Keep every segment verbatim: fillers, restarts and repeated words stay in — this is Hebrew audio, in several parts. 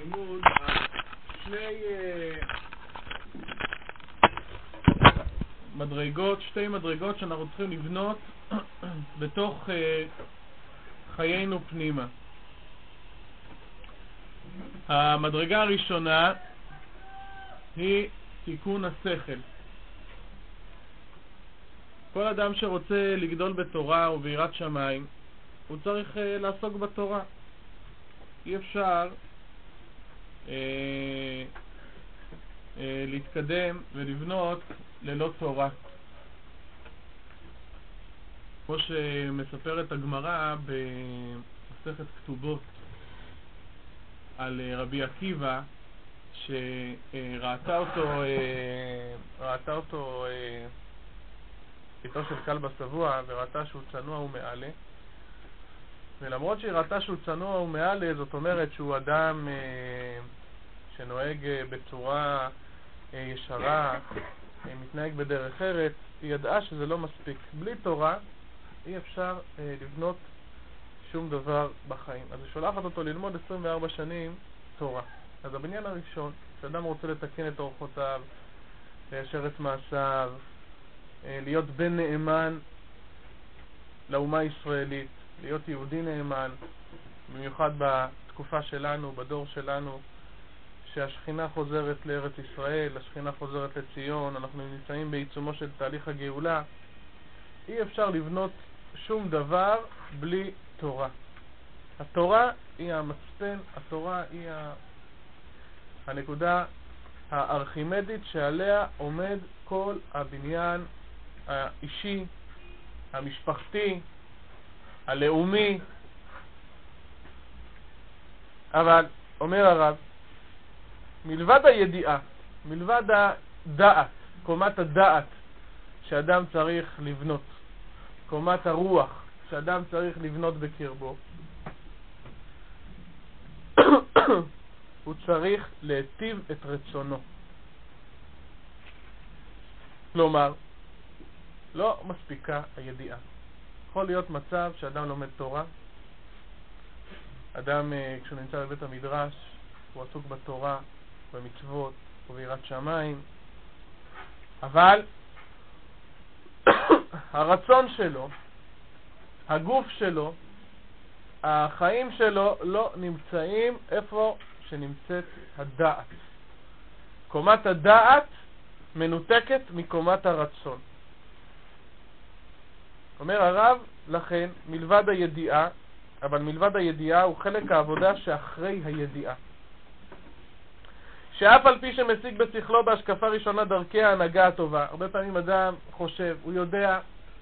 לימוד על שני מדרגות, שתי מדרגות שאנחנו צריכים לבנות בתוך חיינו פנימה. המדרגה הראשונה היא תיקון השכל. כל אדם שרוצה לגדול בתורה וביראת שמיים, הוא צריך אה, לעסוק בתורה. אי אפשר אה, אה, להתקדם ולבנות ללא תורה. כמו שמספרת הגמרא במסכת כתובות על רבי עקיבא, שראתה אותו ראתה אותו איתו של כלב השבוע, וראתה שהוא צנוע ומעלה, ולמרות שהיא ראתה שהוא צנוע ומעלה, זאת אומרת שהוא אדם שנוהג בצורה ישרה, מתנהג בדרך אחרת, היא ידעה שזה לא מספיק. בלי תורה אי אפשר לבנות שום דבר בחיים. אז היא שולחת אותו ללמוד עשרים וארבע שנים תורה. אז הבניין הראשון, שאדם רוצה לתקן את אורחותיו, ליישר את מעשיו, להיות בן נאמן לאומה הישראלית, להיות יהודי נאמן, במיוחד בתקופה שלנו, בדור שלנו, שהשכינה חוזרת לארץ ישראל, השכינה חוזרת לציון, אנחנו נמצאים בעיצומו של תהליך הגאולה. אי אפשר לבנות שום דבר בלי תורה. התורה היא המצפן, התורה היא הנקודה הארכימדית שעליה עומד כל הבניין האישי, המשפחתי, הלאומי. אבל, אומר הרב, מלבד הידיעה, מלבד הדעת, קומת הדעת שאדם צריך לבנות, קומת הרוח שאדם צריך לבנות בקרבו, הוא צריך להיטיב את רצונו. כלומר, לא מספיקה הידיעה. יכול להיות מצב שאדם לומד תורה, אדם כשהוא נמצא בבית המדרש הוא עסוק בתורה, במצוות וביראת שמיים, אבל הרצון שלו, הגוף שלו, החיים שלו לא נמצאים איפה שנמצאת הדעת. קומת הדעת מנותקת מקומת הרצון. אומר הרב, לכן מלבד הידיעה, אבל מלבד הידיעה הוא חלק העבודה שאחרי הידיעה, שאף על פי שמשיג בשכלו בהשקפה ראשונה דרכי ההנהגה הטובה. הרבה פעמים אדם חושב, הוא יודע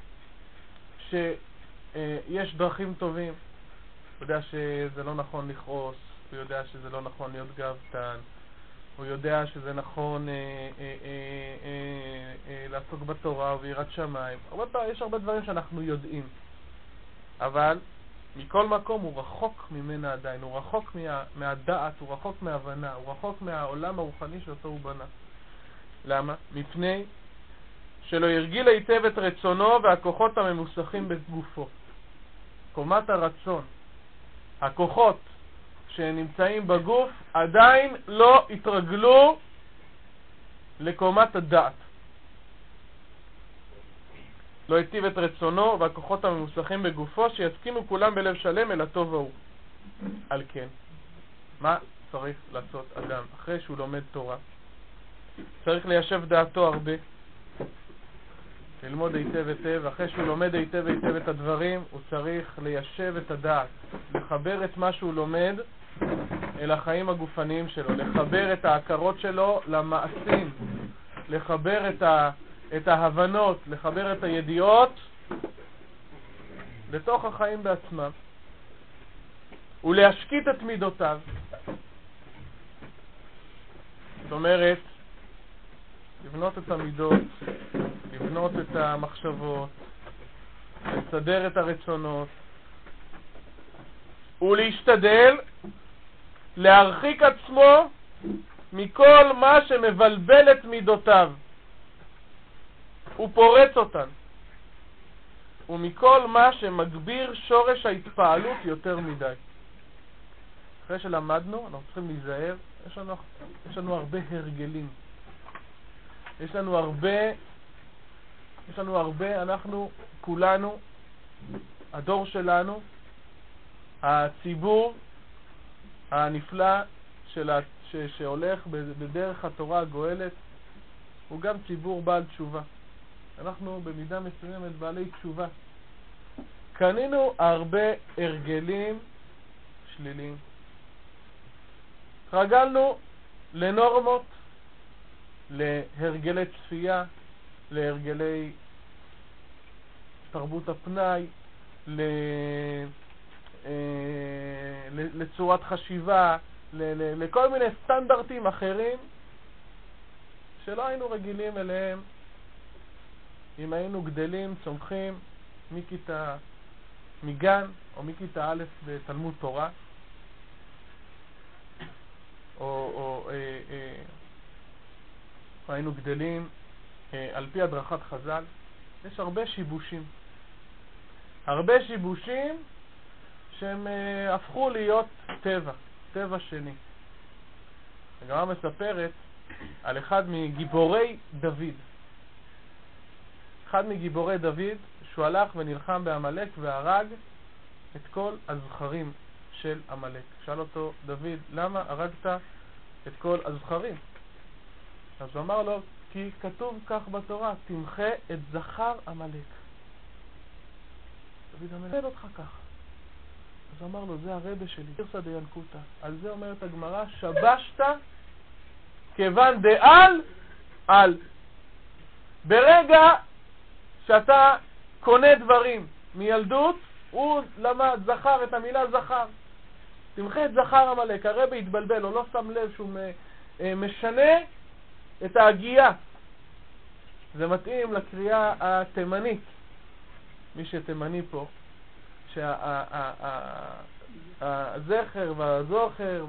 שיש דרכים טובים, הוא יודע שזה לא נכון לכעוס, הוא יודע שזה לא נכון להיות גאוותן, הוא יודע שזה נכון אה, אה, אה, אה, אה, לעסוק בתורה וביראת שמיים. הרבה, יש הרבה דברים שאנחנו יודעים, אבל מכל מקום הוא רחוק ממנה עדיין, הוא רחוק מה, מהדעת, הוא רחוק מההבנה, הוא רחוק מהעולם הרוחני שאותו הוא בנה. למה? מפני שלא ירגיל היטב את רצונו והכוחות הממוסכים בגופו. קומת הרצון, הכוחות שנמצאים בגוף עדיין לא התרגלו לקומת הדעת. לא היטיב את רצונו והכוחות הממוסכים בגופו, שיסכימו כולם בלב שלם אל הטוב ההוא. על כן, מה צריך לעשות אדם אחרי שהוא לומד תורה? צריך ליישב דעתו הרבה, ללמוד היטב היטב. אחרי שהוא לומד היטב היטב את הדברים, הוא צריך ליישב את הדעת, לחבר את מה שהוא לומד אל החיים הגופניים שלו, לחבר את ההכרות שלו למעשים, לחבר את ה... את ההבנות, לחבר את הידיעות לתוך החיים בעצמם, ולהשקיט את מידותיו. זאת אומרת, לבנות את המידות, לבנות את המחשבות, לסדר את הרצונות, ולהשתדל להרחיק עצמו מכל מה שמבלבל את מידותיו ופורץ אותן, ומכל מה שמגביר שורש ההתפעלות יותר מדי. אחרי שלמדנו, אנחנו צריכים להיזהר, יש לנו, יש לנו הרבה הרגלים. יש לנו הרבה, יש לנו הרבה, אנחנו כולנו, הדור שלנו, הציבור הנפלא של ה, ש, שהולך בדרך התורה הגואלת, הוא גם ציבור בעל תשובה. אנחנו במידה מסוימת בעלי תשובה. קנינו הרבה הרגלים שליליים. התרגלנו לנורמות, להרגלי צפייה, להרגלי תרבות הפנאי, לצורת חשיבה, לכל מיני סטנדרטים אחרים שלא היינו רגילים אליהם אם היינו גדלים, צומחים מכיתה, מגן או מכיתה א' בתלמוד תורה, או, או אה, אה, היינו גדלים אה, על פי הדרכת חז"ל. יש הרבה שיבושים, הרבה שיבושים שהם אה, הפכו להיות טבע, טבע שני. הגמרא מספרת על אחד מגיבורי דוד. אחד מגיבורי דוד שהוא הלך ונלחם בעמלק והרג את כל הזכרים של עמלק. שאל אותו דוד, למה הרגת את כל הזכרים? אז הוא אמר לו, כי כתוב כך בתורה, תמחה את זכר עמלק. דוד אמר, אותך כך. אז הוא אמר לו, זה הרבה שלי, גרסא דינקותא. על זה אומרת הגמרא, שבשת כיוון דעל על. ברגע שאתה קונה דברים מילדות, הוא למד, זכר את המילה זכר. תמחה את זכר עמלק. הרבי התבלבל, הוא לא שם לב שהוא משנה את ההגייה. זה מתאים לקריאה התימנית. מי שתימני פה, שהזכר והזוכר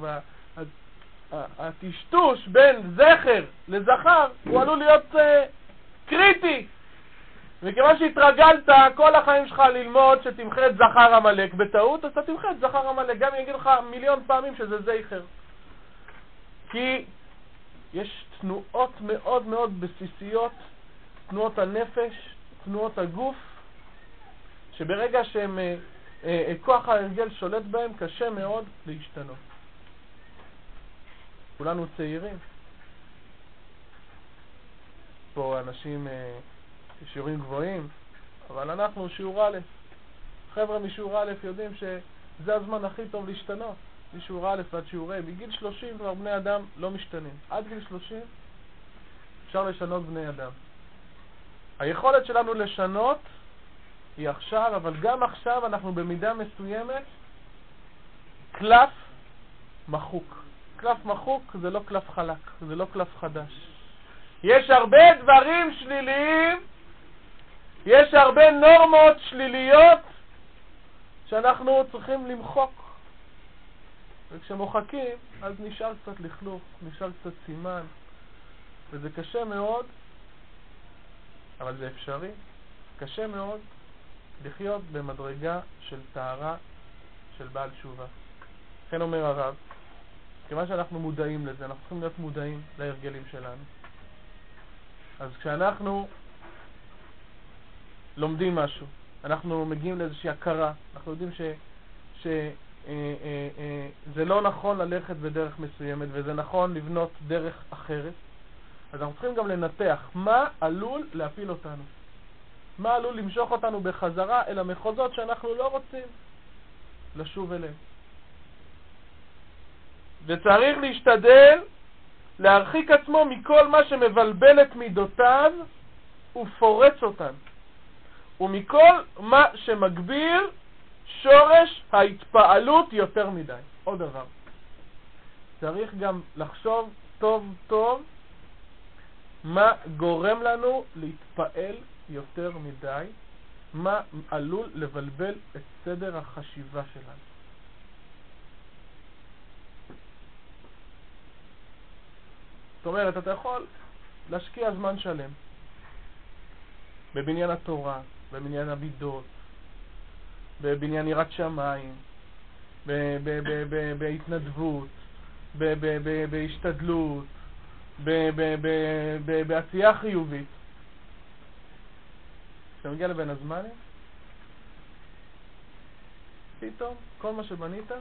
והטשטוש בין זכר לזכר הוא עלול להיות קריטי. וכיוון שהתרגלת כל החיים שלך ללמוד שתמחה את זכר עמלק בטעות, אז אתה תמחה את זכר עמלק, גם יגיד לך מיליון פעמים שזה זכר. כי יש תנועות מאוד מאוד בסיסיות, תנועות הנפש, תנועות הגוף, שברגע שהם אה, אה, כוח ההרגל שולט בהם, קשה מאוד להשתנות. כולנו צעירים. פה אנשים אה, שיעורים גבוהים, אבל אנחנו שיעור א'. חבר'ה משיעור א' יודעים שזה הזמן הכי טוב להשתנות. משיעור א' ועד שיעור ה'. בגיל שלושים כבר בני אדם לא משתנים. עד גיל שלושים אפשר לשנות בני אדם. היכולת שלנו לשנות היא עכשיו, אבל גם עכשיו אנחנו במידה מסוימת קלף מחוק. קלף מחוק זה לא קלף חלק, זה לא קלף חדש. יש הרבה דברים שליליים, יש הרבה נורמות שליליות שאנחנו צריכים למחוק. וכשמוחקים, אז נשאר קצת לכלוך, נשאר קצת סימן, וזה קשה מאוד, אבל זה אפשרי. קשה מאוד לחיות במדרגה של טהרה של בעל תשובה. כן אומר הרב, כיוון שאנחנו מודעים לזה, אנחנו צריכים להיות מודעים להרגלים שלנו. אז כשאנחנו לומדים משהו, אנחנו מגיעים לאיזושהי הכרה, אנחנו יודעים ש, ש, אה, אה, אה, זה לא נכון ללכת בדרך מסוימת, וזה נכון לבנות דרך אחרת, אז אנחנו צריכים גם לנתח מה עלול להפיל אותנו. מה עלול למשוך אותנו בחזרה אל המחוזות שאנחנו לא רוצים לשוב אליהם. וצריך להשתדל להרחיק עצמו מכל מה שמבלבל את מידותיו ופורץ אותן, ומכל מה שמגביר שורש ההתפעלות יותר מדי. עוד דבר, צריך גם לחשוב טוב טוב מה גורם לנו להתפעל יותר מדי, מה עלול לבלבל את סדר החשיבה שלנו. זאת אומרת, אתה יכול להשקיע זמן שלם בבניין התורה, בבניין המידות, בבניין יראת שמיים, בהתנדבות, בהשתדלות, בעשייה חיובית. כשאתה מגיע לבין הזמנים, פתאום כל מה שבנית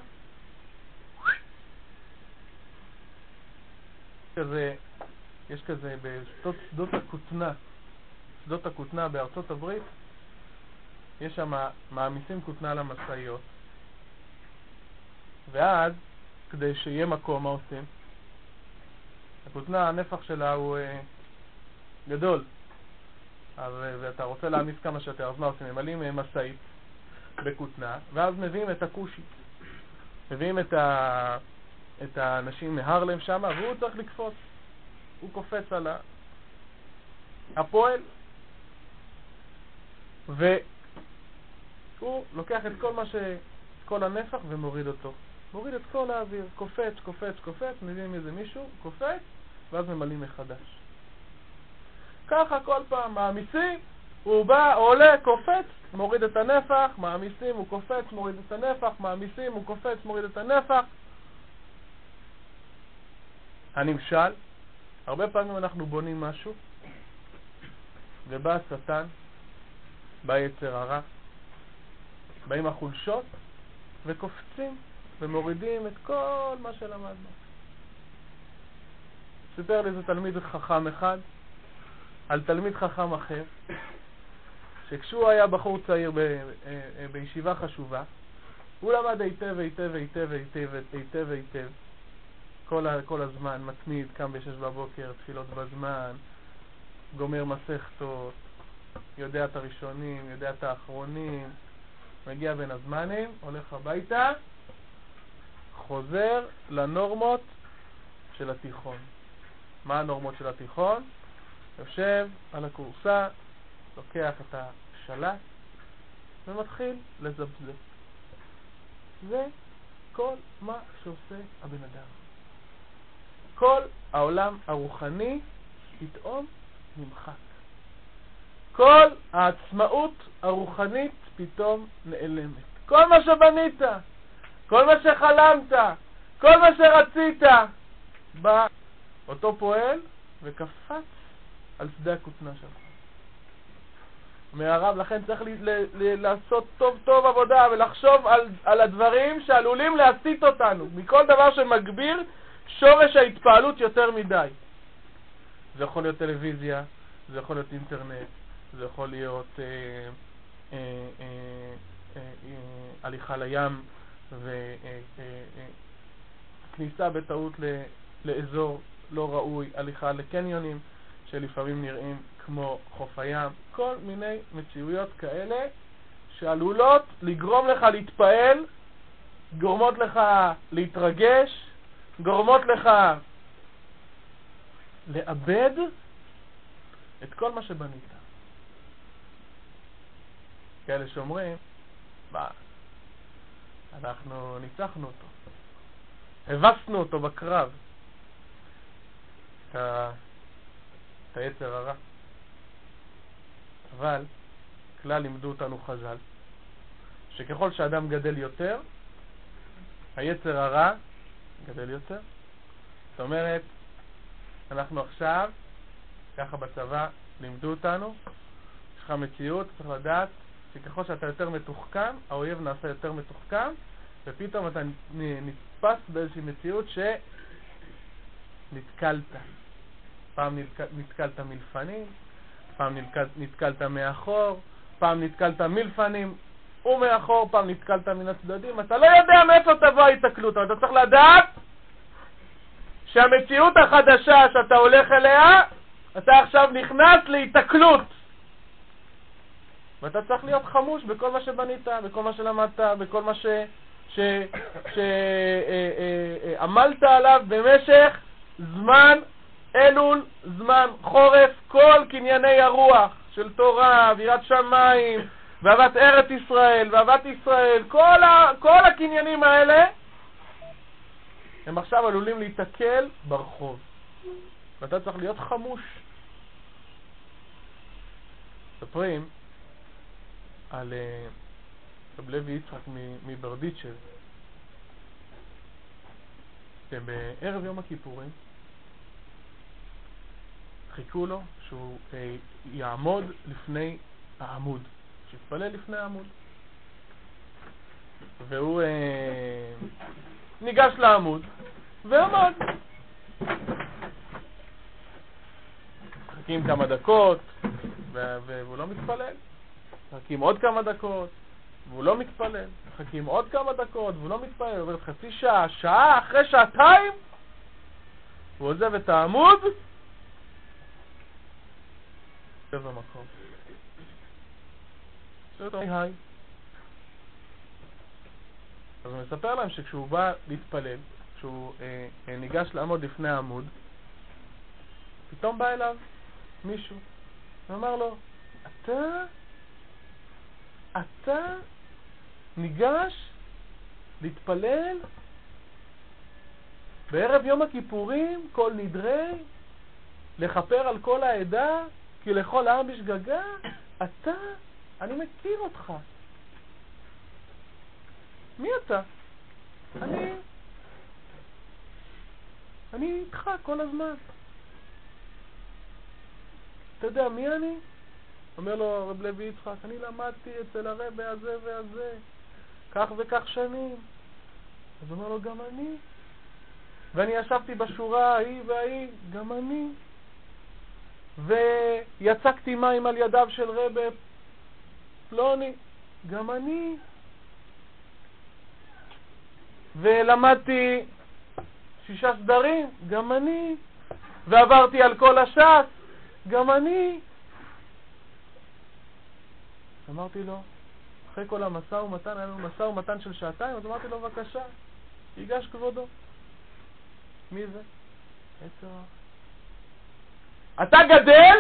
כזה, יש כזה בשדות הכותנה, שדות הכותנה בארצות הברית, יש שם מעמיסים כותנה למשאיות, ואז כדי שיהיה מקום, מה עושים? הכותנה, הנפח שלה הוא אה, גדול, אז, ואתה רוצה להעמיס כמה שיותר, אז מה עושים? ממלאים משאית בכותנה, ואז מביאים את הקושי, מביאים את, ה... את האנשים מהרלם שם, והוא צריך לקפוץ, הוא קופץ על הפועל, והוא לוקח את כל מה ש... כל הנפח ומוריד אותו, מוריד את כל האוויר, קופץ, קופץ, קופץ, מביאים איזה מישהו, קופץ, ואז ממלאים מחדש. ככה כל פעם מעמיסים, הוא בא, עולה, קופץ, מוריד את הנפח, מעמיסים, הוא קופץ, מוריד את הנפח, מעמיסים, הוא קופץ, מוריד את הנפח. הנמשל, הרבה פעמים אנחנו בונים משהו, ובא השטן, בא יצר הרע, באים החולשות, וקופצים, ומורידים את כל מה שלמדנו. סיפר לי איזה תלמיד חכם אחד, על תלמיד חכם אחר, שכשהוא היה בחור צעיר ב, בישיבה חשובה, הוא למד היטב, היטב, היטב, היטב, היטב, היטב, כל, כל הזמן, מתמיד, קם בשש בבוקר, תפילות בזמן, גומר מסכתות, יודע את הראשונים, יודע את האחרונים, מגיע בין הזמנים, הולך הביתה, חוזר לנורמות של התיכון. מה הנורמות של התיכון? יושב על הקורסה, לוקח את השלט ומתחיל לזבזב. זה כל מה שעושה הבן אדם. כל העולם הרוחני פתאום נמחק. כל העצמאות הרוחנית פתאום נעלמת. כל מה שבנית, כל מה שחלמת, כל מה שרצית, בא אותו פועל וקפץ על שדה הכותנה שלך. מהרב, לכן צריך ל- ל- ל- לעשות טוב טוב עבודה ולחשוב על, על הדברים שעלולים להסיט אותנו מכל דבר שמגביר שורש ההתפעלות יותר מדי. זה יכול להיות טלוויזיה, זה יכול להיות אינטרנט, זה יכול להיות אה, אה, אה, אה, אה, הליכה לים וכניסה אה, אה, בטעות ל- לאזור לא ראוי, הליכה לקניונים שלפעמים נראים כמו חוף הים, כל מיני מציאויות כאלה שעלולות לגרום לך להתפעל, גורמות לך להתרגש, גורמות לך לאבד את כל מה שבנית. כאלה שאומרים, מה, אנחנו ניצחנו אותו, הבסנו אותו בקרב, את ה... את היצר הרע. אבל כלל לימדו אותנו חז"ל שככל שאדם גדל יותר, היצר הרע גדל יותר. זאת אומרת, אנחנו עכשיו, ככה בצבא, לימדו אותנו, יש לך מציאות, צריך לדעת שככל שאתה יותר מתוחכם, האויב נעשה יותר מתוחכם, ופתאום אתה נתפס באיזושהי מציאות שנתקלת. פעם נתקלת מלפנים, פעם נתקלת מאחור, פעם נתקלת מלפנים ומאחור, פעם נתקלת מן הצדדים. אתה לא יודע מאיפה תבוא ההתקלות, אבל אתה צריך לדעת שהמציאות החדשה שאתה הולך אליה, אתה עכשיו נכנס להתקלות. ואתה צריך להיות חמוש בכל מה שבנית, בכל מה שלמדת, בכל מה ש... ש... ש... אה, אה, אה, עמלת עליו במשך זמן אלול, זמן חורף, כל קנייני הרוח של תורה, אווירת שמיים, ואהבת ארץ ישראל, ואהבת ישראל, כל, ה... כל הקניינים האלה הם עכשיו עלולים להתקל ברחוב. ואתה צריך להיות חמוש. ספרים על רב לוי יצחק מברדיצ'ב, שבערב יום הכיפורים חיכו לו שהוא אה, יעמוד לפני העמוד, שיתפלל לפני העמוד. והוא אה, ניגש לעמוד ועמד. מחכים כמה דקות והוא לא מתפלל. מחכים עוד כמה דקות והוא לא מתפלל. מחכים עוד כמה דקות והוא לא מתפלל. עובר חצי שעה, שעה, אחרי שעתיים הוא עוזב את העמוד במקום. שואל אותו, היי היי. אז הוא מספר להם שכשהוא בא להתפלל, כשהוא אה, אה, ניגש לעמוד לפני העמוד, פתאום בא אליו מישהו ואמר לו, אתה אתה ניגש להתפלל בערב יום הכיפורים, כל נדרי, לחפר על כל העדה, כי לכל העם בשגגה? אתה? אני מכיר אותך. מי אתה? אני אני איתך כל הזמן. אתה יודע מי אני? אומר לו רב לוי יצחק, אני למדתי אצל הרבי הזה והזה כך וכך שנים. אז אומר לו, גם אני. ואני ישבתי בשורה ההיא וההיא, גם אני. ויצקתי מים על ידיו של רבי פלוני, גם אני. ולמדתי שישה סדרים, גם אני. ועברתי על כל הש"ס, גם אני. אמרתי לו, אחרי כל המשא ומתן, היה לנו משא ומתן של שעתיים, אז אמרתי לו, בבקשה, ייגש כבודו. מי זה? יצר. אתה גדל,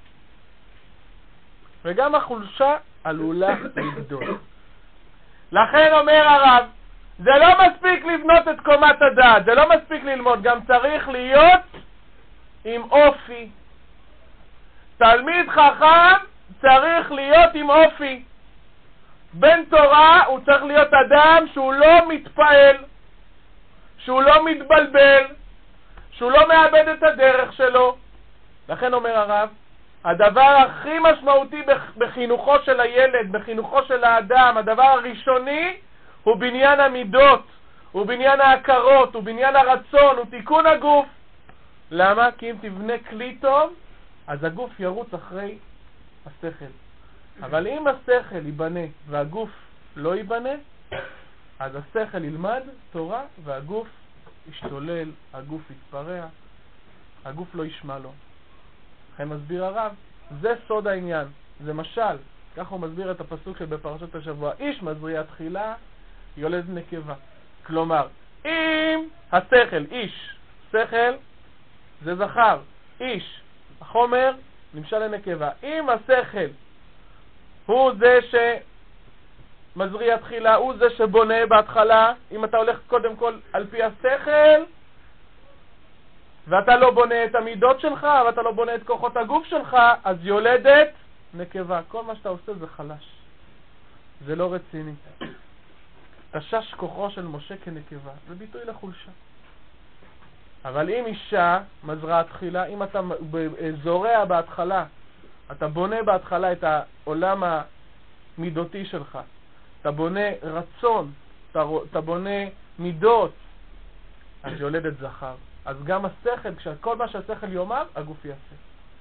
וגם החולשה עלולה לגדול. לכן אומר הרב, זה לא מספיק לבנות את קומת הדעת, זה לא מספיק ללמוד, גם צריך להיות עם אופי. תלמיד חכם צריך להיות עם אופי. בן תורה הוא צריך להיות אדם שהוא לא מתפעל, שהוא לא מתבלבל, שהוא לא מאבד את הדרך שלו. לכן אומר הרב, הדבר הכי משמעותי בחינוכו של הילד, בחינוכו של האדם, הדבר הראשוני הוא בניין המידות, הוא בניין ההכרות, הוא בניין הרצון, הוא תיקון הגוף. למה? כי אם תבנה כלי טוב, אז הגוף ירוץ אחרי השכל. אבל אם השכל ייבנה והגוף לא ייבנה, אז השכל ילמד תורה והגוף ישתולל, הגוף יתפרע, הגוף לא ישמע לו. לכן מסביר הרב, זה סוד העניין, זה משל. ככה הוא מסביר את הפסוק של בפרשת השבוע, איש מזריע תחילה יולד נקבה. כלומר, אם השכל, איש, שכל זה זכר, איש, החומר נמשל לנקבה. אם השכל הוא זה שמזריע תחילה, הוא זה שבונה בהתחלה, אם אתה הולך קודם כל על פי השכל, ואתה לא בונה את המידות שלך, ואתה לא בונה את כוחות הגוף שלך, אז יולדת נקבה. כל מה שאתה עושה זה חלש. זה לא רציני. תשש כוחו של משה כנקבה. זה ביטוי לחולשה. אבל אם אישה מזרעה תחילה, אם אתה זורע בהתחלה, אתה בונה בהתחלה את העולם המידותי שלך, אתה בונה רצון, אתה, אתה בונה מידות, אז יולדת זכר. אז גם השכל, כשכל מה שהשכל יאמר, הגוף יעשה.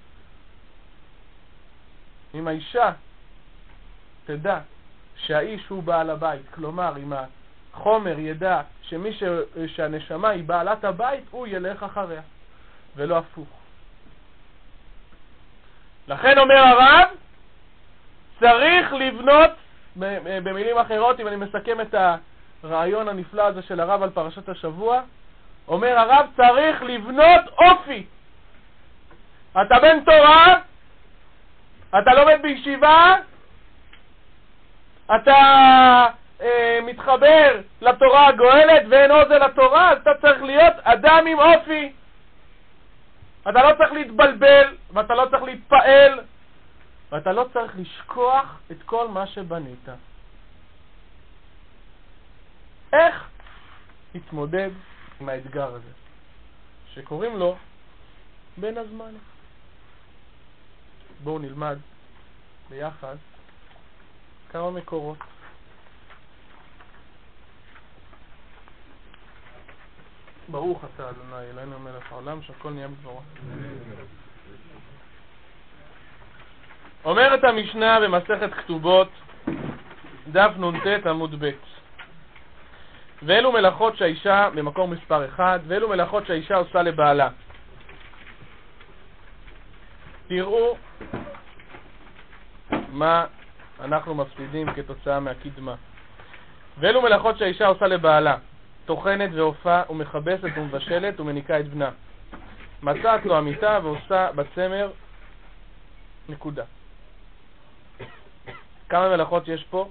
אם האישה תדע שהאיש הוא בעל הבית, כלומר אם החומר ידע שמי ש... שהנשמה היא בעלת הבית, הוא ילך אחריה, ולא הפוך. לכן אומר הרב, צריך לבנות, במילים אחרות, אם אני מסכם את הרעיון הנפלא הזה של הרב על פרשת השבוע, אומר הרב, צריך לבנות אופי. אתה בן תורה, אתה לומד בישיבה, אתה אה, מתחבר לתורה הגואלת ואין אוזן לתורה, אז אתה צריך להיות אדם עם אופי. אתה לא צריך להתבלבל, ואתה לא צריך להתפעל, ואתה לא צריך לשכוח את כל מה שבנית. איך התמודד עם האתגר הזה, שקוראים לו בין הזמנים. בואו נלמד ביחד כמה מקורות. ברוך אתה אדוני אלוהינו מלך העולם שהכל נהיה בדברו. אומרת המשנה במסכת כתובות דף נ"ט עמוד ב', ואלו מלאכות שהאישה, במקור מספר אחד, ואלו מלאכות שהאישה עושה לבעלה. תראו מה אנחנו מפסידים כתוצאה מהקדמה. ואלו מלאכות שהאישה עושה לבעלה: טוחנת ועופה ומכבסת ומבשלת ומניקה את בנה. מצאת לו המיטה ועושה בצמר. נקודה. כמה מלאכות יש פה?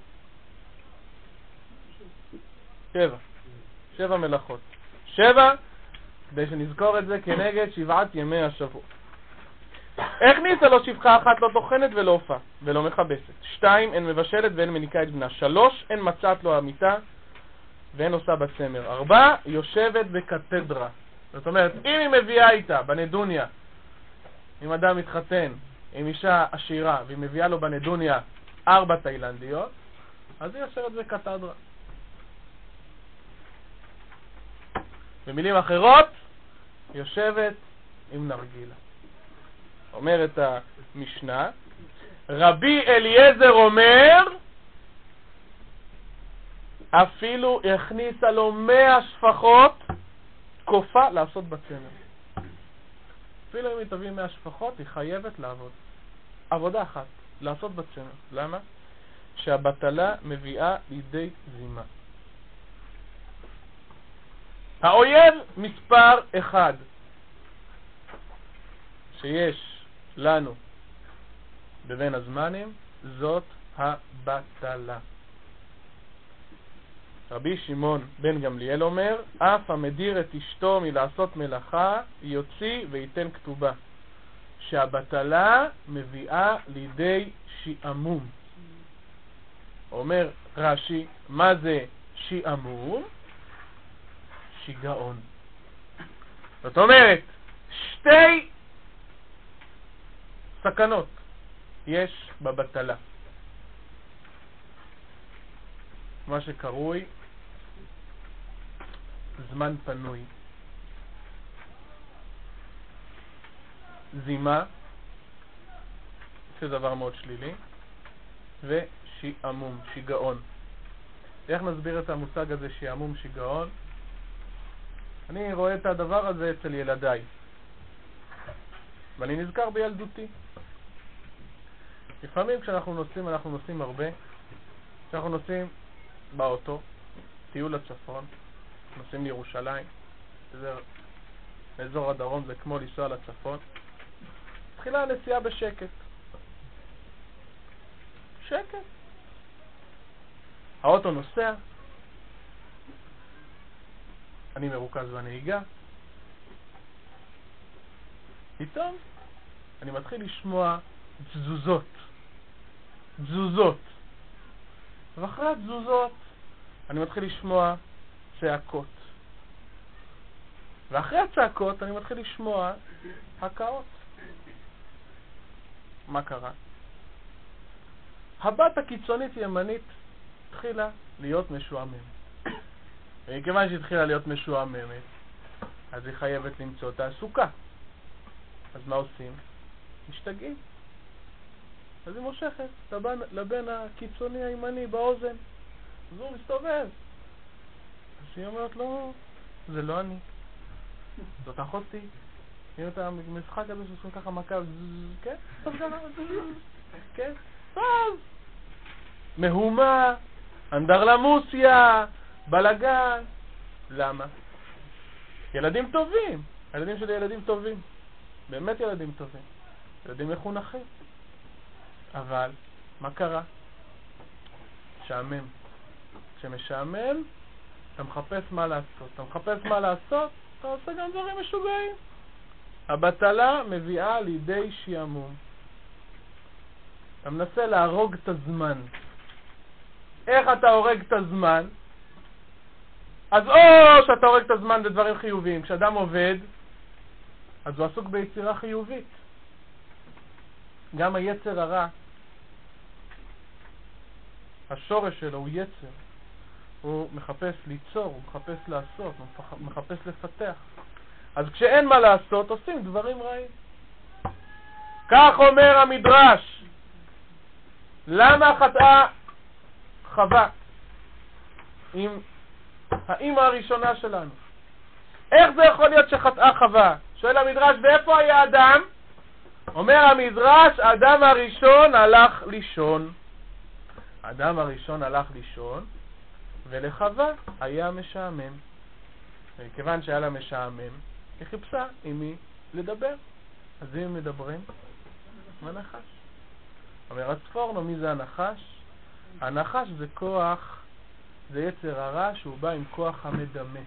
שבע. שבע מלאכות. שבע, כדי שנזכור את זה כנגד שבעת ימי השבוע. איך ניסה לו שפחה אחת לא טוחנת ולא עופה ולא מכבסת? שתיים, אין מבשלת ואין מניקה את בנה. שלוש, אין מצאת לו המיטה ואין עושה בצמר. ארבע, יושבת בקתדרה. זאת אומרת, אם היא מביאה איתה בנדוניה, אם אדם מתחתן עם אישה עשירה והיא מביאה לו בנדוניה ארבע תאילנדיות, אז היא יושבת בקתדרה. במילים אחרות, יושבת עם נרגילה. אומרת המשנה, רבי אליעזר אומר, אפילו הכניסה לו מאה שפחות, כופה לעשות בצמר. אפילו אם היא תביא מאה שפחות, היא חייבת לעבוד. עבודה אחת, לעשות בצמר. למה? שהבטלה מביאה לידי זימה. האויב מספר אחד שיש לנו בבין הזמנים, זאת הבטלה. רבי שמעון בן גמליאל אומר, אף המדיר את אשתו מלעשות מלאכה יוציא וייתן כתובה, שהבטלה מביאה לידי שיעמום. אומר רש"י, מה זה שיעמום? שיגעון. זאת אומרת, שתי סכנות יש בבטלה. מה שקרוי זמן פנוי, זימה, זה דבר מאוד שלילי, ושיעמום, שיגעון. איך נסביר את המושג הזה, שיעמום, שיגעון? אני רואה את הדבר הזה אצל ילדיי, ואני נזכר בילדותי. לפעמים כשאנחנו נוסעים, אנחנו נוסעים הרבה. כשאנחנו נוסעים באוטו, טיול לצפון, נוסעים לירושלים, באזור הדרום זה כמו לנסוע לצפון. תחילה הנסיעה בשקט. שקט. האוטו נוסע, אני מרוכז בנהיגה. פתאום אני מתחיל לשמוע תזוזות. תזוזות. ואחרי התזוזות אני מתחיל לשמוע צעקות. ואחרי הצעקות אני מתחיל לשמוע הקאות. מה קרה? הבת הקיצונית ימנית התחילה להיות משועממת. וכיוון שהיא התחילה להיות משועממת, אז היא חייבת למצוא תעסוקה. אז מה עושים? משתגעים. אז היא מושכת לבן, לבן הקיצוני הימני באוזן. אז הוא מסתובב. אז היא אומרת לו, זה לא אני. זאת אחותי. היא אומרת, המשחק הזה שעושים ככה מכה, כן? טוב ככה, כן? טוב. מהומה, אנדרלמוסיה, בלגן. למה? ילדים טובים. הילדים שלי ילדים טובים. באמת ילדים טובים. ילדים מחונכים. אבל, מה קרה? משעמם. כשמשעמם, אתה מחפש מה לעשות. אתה מחפש מה לעשות, אתה עושה גם דברים משוגעים. הבטלה מביאה לידי שיעמום. אתה מנסה להרוג את הזמן. איך אתה הורג את הזמן? אז או שאתה הורג את הזמן בדברים חיוביים. כשאדם עובד, אז הוא עסוק ביצירה חיובית. גם היצר הרע, השורש שלו הוא יצר. הוא מחפש ליצור, הוא מחפש לעשות, הוא מחפש לפתח. אז כשאין מה לעשות, עושים דברים רעים. כך אומר המדרש. למה חטאה חווה עם האמא הראשונה שלנו? איך זה יכול להיות שחטאה חווה? שואל המדרש, ואיפה היה אדם? אומר המדרש, האדם הראשון הלך לישון. האדם הראשון הלך לישון, ולחווה היה משעמם. וכיוון שהיה לה משעמם, היא חיפשה עם מי לדבר. אז אם מדברים, מה נחש? אומר הספורנו, מי זה הנחש? הנחש זה כוח, זה יצר הרע שהוא בא עם כוח המדמה.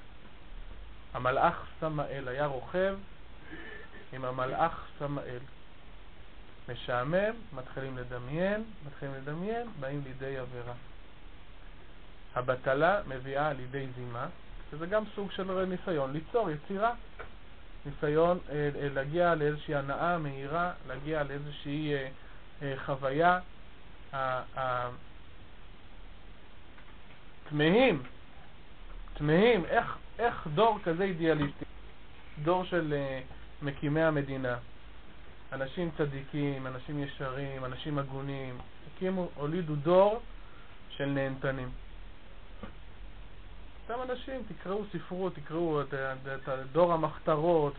המלאך סמאל היה רוכב עם המלאך סמאל. משעמם, מתחילים לדמיין, מתחילים לדמיין, באים לידי עבירה. הבטלה מביאה לידי זימה, שזה גם סוג של ניסיון ליצור יצירה. ניסיון אה, אה, להגיע לאיזושהי הנאה מהירה, להגיע לאיזושהי אה, אה, חוויה. תמהים, תמהים, איך, איך דור כזה אידיאליסטי, דור של אה, מקימי המדינה, אנשים צדיקים, אנשים ישרים, אנשים הגונים, הקימו, הולידו דור של נהנתנים. אותם אנשים, תקראו ספרות, תקראו את, את, את דור המחתרות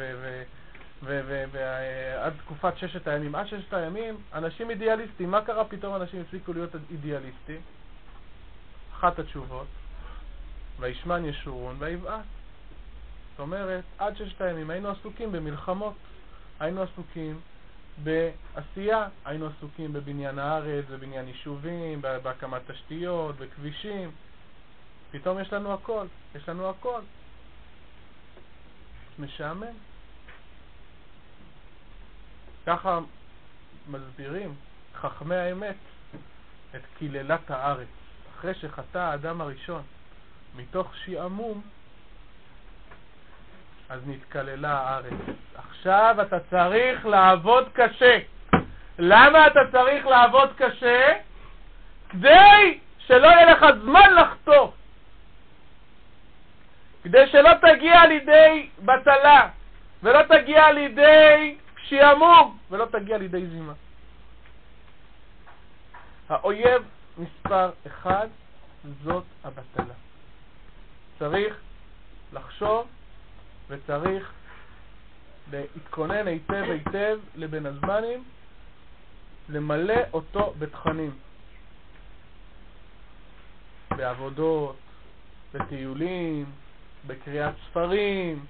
ועד תקופת ששת הימים, עד ששת הימים, אנשים אידיאליסטים. מה קרה פתאום אנשים הפסיקו להיות אידיאליסטים? אחת התשובות, וישמן ישורון ויבעט. זאת אומרת, עד ששת הימים היינו עסוקים במלחמות, היינו עסוקים בעשייה, היינו עסוקים בבניין הארץ, בבניין יישובים, בהקמת תשתיות, בכבישים. פתאום יש לנו הכל, יש לנו הכל. משעמם. ככה מסבירים חכמי האמת את קללת הארץ. אחרי שחטא האדם הראשון מתוך שעמום, אז נתקללה הארץ. עכשיו אתה צריך לעבוד קשה. למה אתה צריך לעבוד קשה? כדי שלא יהיה לך זמן לחטוא. כדי שלא תגיע לידי בטלה, ולא תגיע לידי שעמום, ולא תגיע לידי זימה. האויב מספר אחד זאת הבטלה. צריך לחשוב וצריך להתכונן היטב היטב לבין הזמנים, למלא אותו בתכנים, בעבודות, בטיולים, בקריאת ספרים,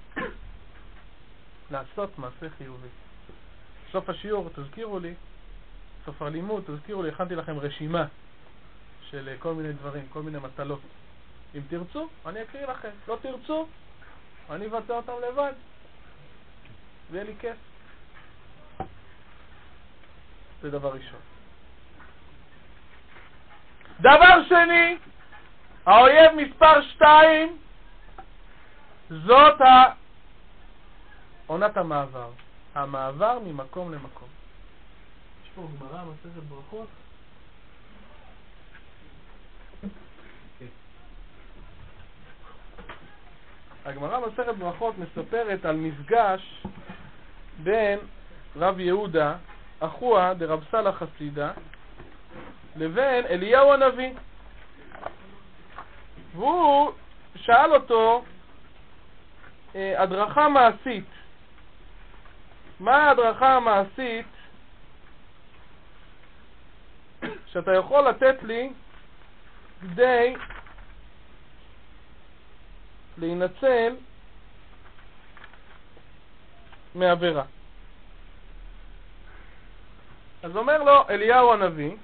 לעשות מעשה חיובי. סוף השיעור תזכירו לי, סוף הלימוד תזכירו לי, הכנתי לכם רשימה של כל מיני דברים, כל מיני מטלות. אם תרצו, אני אקריא לכם. לא תרצו, אני אבצע אותם לבד. ויהיה לי כיף. זה דבר ראשון. דבר שני, האויב מספר שתיים, זאת עונת המעבר. המעבר ממקום למקום. יש פה גמרא, מסכת ברכות. הגמרא מסכת ברכות מספרת על מפגש בין רב יהודה, אחוה דרב סלח חסידה, לבין אליהו הנביא. והוא שאל אותו אה, הדרכה מעשית. מה ההדרכה המעשית שאתה יכול לתת לי כדי להינצל מעבירה? אז אומר לו אליהו הנביא,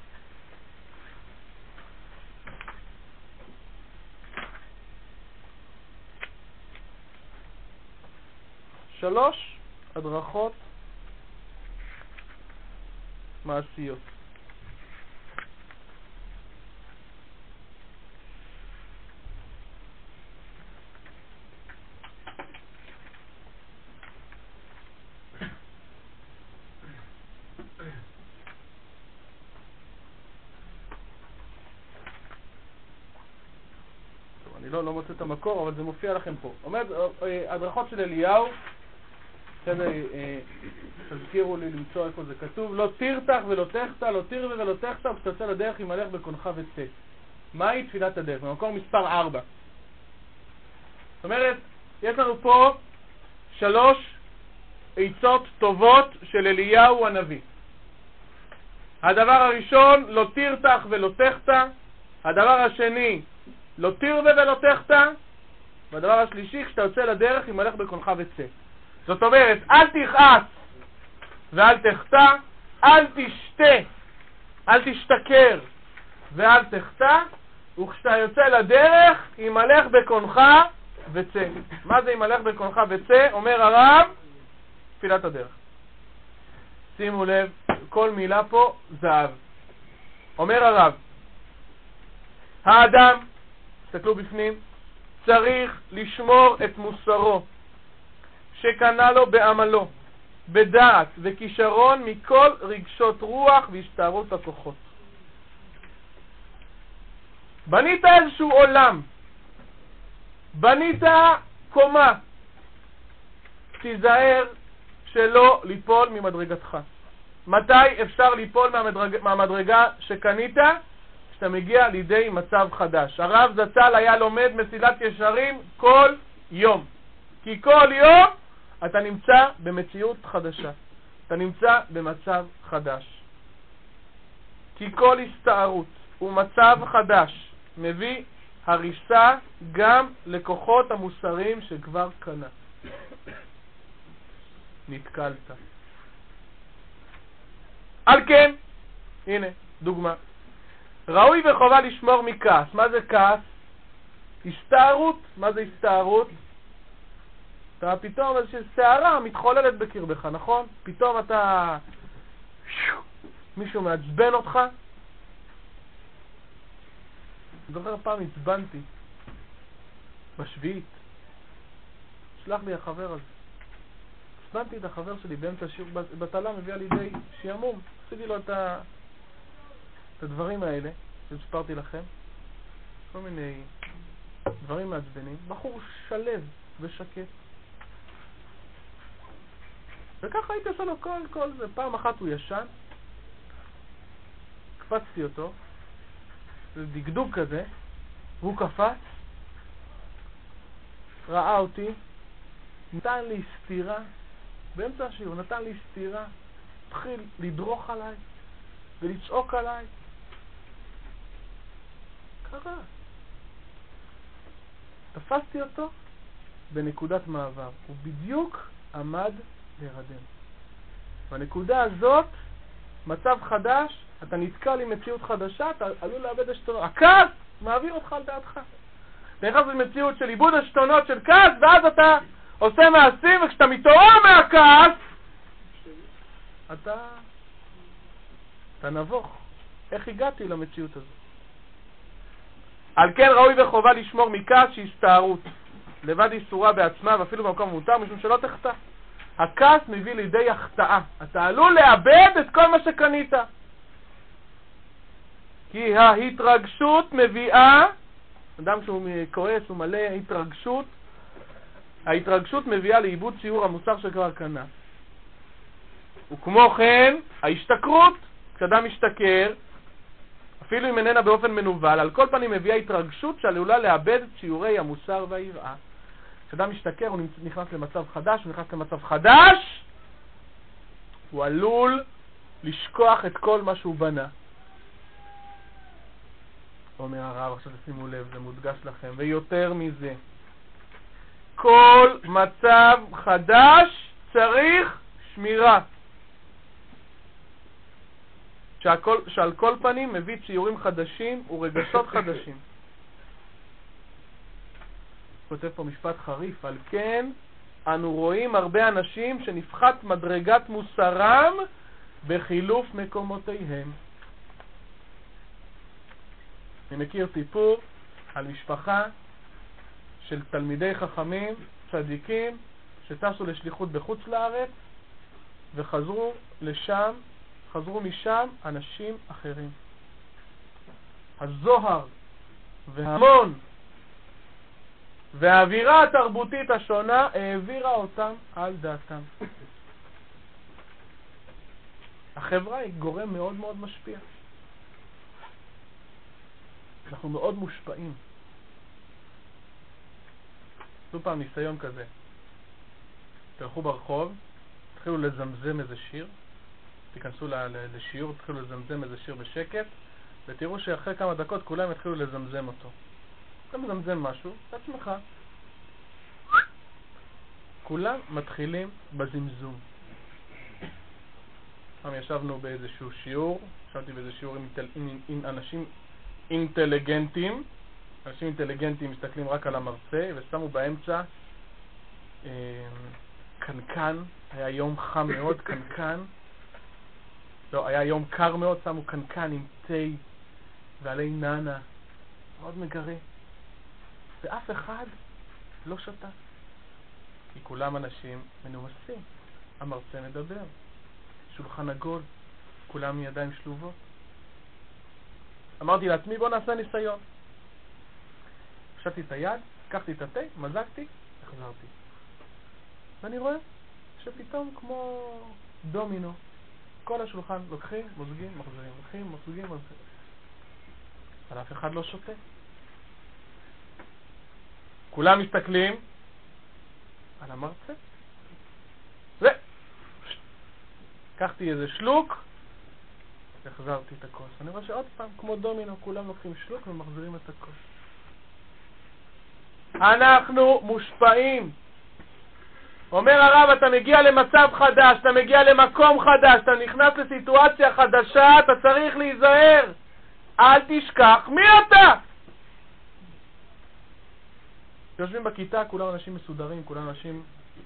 שלוש הדרכות מעשיות. אני לא, לא מוצא את המקור, אבל זה מופיע לכם פה. אומרת, הדרכות של אליהו, תזכירו לי למצוא איפה זה כתוב, לא תרתח ולא תחתה, לא תרווה ולא תחתה, וכשתצא לדרך ימלך בקונך וצא. מהי תפילת הדרך? במקור מספר ארבע. זאת אומרת, יש לנו פה שלוש עצות טובות של אליהו הנביא. הדבר הראשון, לא תרתח ולא תחתה. הדבר השני, לא תרווה ולא תחתה. והדבר השלישי, כשאתה יוצא לדרך ימלך בקונך וצא. זאת אומרת, אל תכעס ואל תחתה, אל תשתה, אל תשתכר ואל תחתה, וכשאתה יוצא לדרך ימלך בקונך וצא. מה זה ימלך בקונך וצא? אומר הרב, תפילת הדרך. שימו לב, כל מילה פה זהב. אומר הרב, האדם, תסתכלו בפנים, צריך לשמור את מוסרו שקנה לו בעמלו, בדעת וכישרון מכל רגשות רוח והשתערות הכוחות. בנית איזשהו עולם, בנית קומה, תיזהר שלא ליפול ממדרגתך. מתי אפשר ליפול מהמדרג... מהמדרגה שקנית? כשאתה מגיע לידי מצב חדש. הרב זצ"ל היה לומד מסילת ישרים כל יום, כי כל יום אתה נמצא במציאות חדשה, אתה נמצא במצב חדש. כי כל הסתערות ומצב חדש מביא הריסה גם לכוחות המוסריים שכבר קנה. נתקלת. על כן, הנה, דוגמה. ראוי וחובה לשמור מכעס. מה זה כעס? הסתערות. מה זה הסתערות? אתה פתאום איזושהי שערה מתחוללת בקרבך, נכון? פתאום אתה... מישהו מעצבן אותך. אני זוכר פעם הצבנתי בשביעית. שלח לי החבר הזה. הצבנתי את החבר שלי באמצע שיעור בתלה, מביא לידי שיעמום. עשיתי לו את, ה... את הדברים האלה שספרתי לכם. כל מיני דברים מעצבנים. בחור שלב ושקט. וככה הייתי עושה לו כל כל זה. פעם אחת הוא ישן, קפצתי אותו, זה דגדוג כזה, והוא קפץ, ראה אותי, נתן לי סתירה, באמצע השיעור נתן לי סתירה, התחיל לדרוך עליי ולצעוק עליי. קרה. תפסתי אותו בנקודת מעבר, הוא בדיוק עמד להירדם. בנקודה הזאת, מצב חדש, אתה נתקל עם מציאות חדשה, אתה עלול לאבד השתונות. הכעס מעביר אותך על דעתך. אתה נכנס למציאות של איבוד השתונות של כעס, ואז אתה עושה מעשים, וכשאתה מתעורר מהכעס, אתה, אתה נבוך. איך הגעתי למציאות הזאת? על כן ראוי וחובה לשמור מכעס שהיא הסתערות. לבד איסורה בעצמה, ואפילו במקום מותר, משום שלא תחטא. הכעס מביא לידי החטאה. אתה עלול לאבד את כל מה שקנית. כי ההתרגשות מביאה, אדם שהוא כועס, הוא מלא התרגשות, ההתרגשות מביאה לאיבוד שיעור המוסר שכבר קנה. וכמו כן, ההשתכרות, כשאדם משתכר, אפילו אם איננה באופן מנובל, על כל פנים מביאה התרגשות שעלולה לאבד את שיעורי המוסר והיראה. כשאדם משתכר, הוא נכנס למצב חדש, הוא נכנס למצב חדש, הוא עלול לשכוח את כל מה שהוא בנה. אומר הרב, עכשיו תשימו לב, זה מודגש לכם, ויותר מזה, כל מצב חדש צריך שמירה. שהכל, שעל כל פנים מביא ציורים חדשים ורגשות חדשים. כותב פה משפט חריף, על כן אנו רואים הרבה אנשים שנפחת מדרגת מוסרם בחילוף מקומותיהם. אני מכיר סיפור על משפחה של תלמידי חכמים, צדיקים, שטסו לשליחות בחוץ לארץ וחזרו לשם, חזרו משם אנשים אחרים. הזוהר והמון והאווירה התרבותית השונה העבירה אותם על דעתם. החברה היא גורם מאוד מאוד משפיע. אנחנו מאוד מושפעים. זו פעם ניסיון כזה. תלכו ברחוב, תתחילו לזמזם איזה שיר, תיכנסו לשיעור, תתחילו לזמזם איזה שיר בשקט, ותראו שאחרי כמה דקות כולם יתחילו לזמזם אותו. אתה מזמזם משהו, לעצמך. כולם מתחילים בזמזום. פעם ישבנו באיזשהו שיעור, ישבתי באיזה שיעור עם, עם, עם אנשים אינטליגנטים, אנשים אינטליגנטים מסתכלים רק על המרצה, ושמו באמצע אה, קנקן, היה יום חם מאוד, קנקן, לא, היה יום קר מאוד, שמו קנקן עם תה ועלי ננה, מאוד מגרה, ואף אחד לא שתה, כי כולם אנשים מנומסים, המרצה מדבר, שולחן עגול, כולם עם ידיים שלובות. אמרתי לעצמי, בוא נעשה ניסיון. חשבתי את היד, לקחתי את התה, מזגתי, החזרתי. ואני רואה שפתאום כמו דומינו, כל השולחן לוקחים, מוזגים, מחזירים, לוקחים, מוזגים, מחזירים. אבל אף אחד לא שותה. כולם מסתכלים על המרצה. ו... לקחתי איזה שלוק, החזרתי את הכוס. אני רואה שעוד פעם, כמו דומינו, כולם לוקחים שלוק ומחזירים את הכוס. אנחנו מושפעים. אומר הרב, אתה מגיע למצב חדש, אתה מגיע למקום חדש, אתה נכנס לסיטואציה חדשה, אתה צריך להיזהר. אל תשכח מי אתה. יושבים בכיתה, כולם אנשים מסודרים, כולם אנשים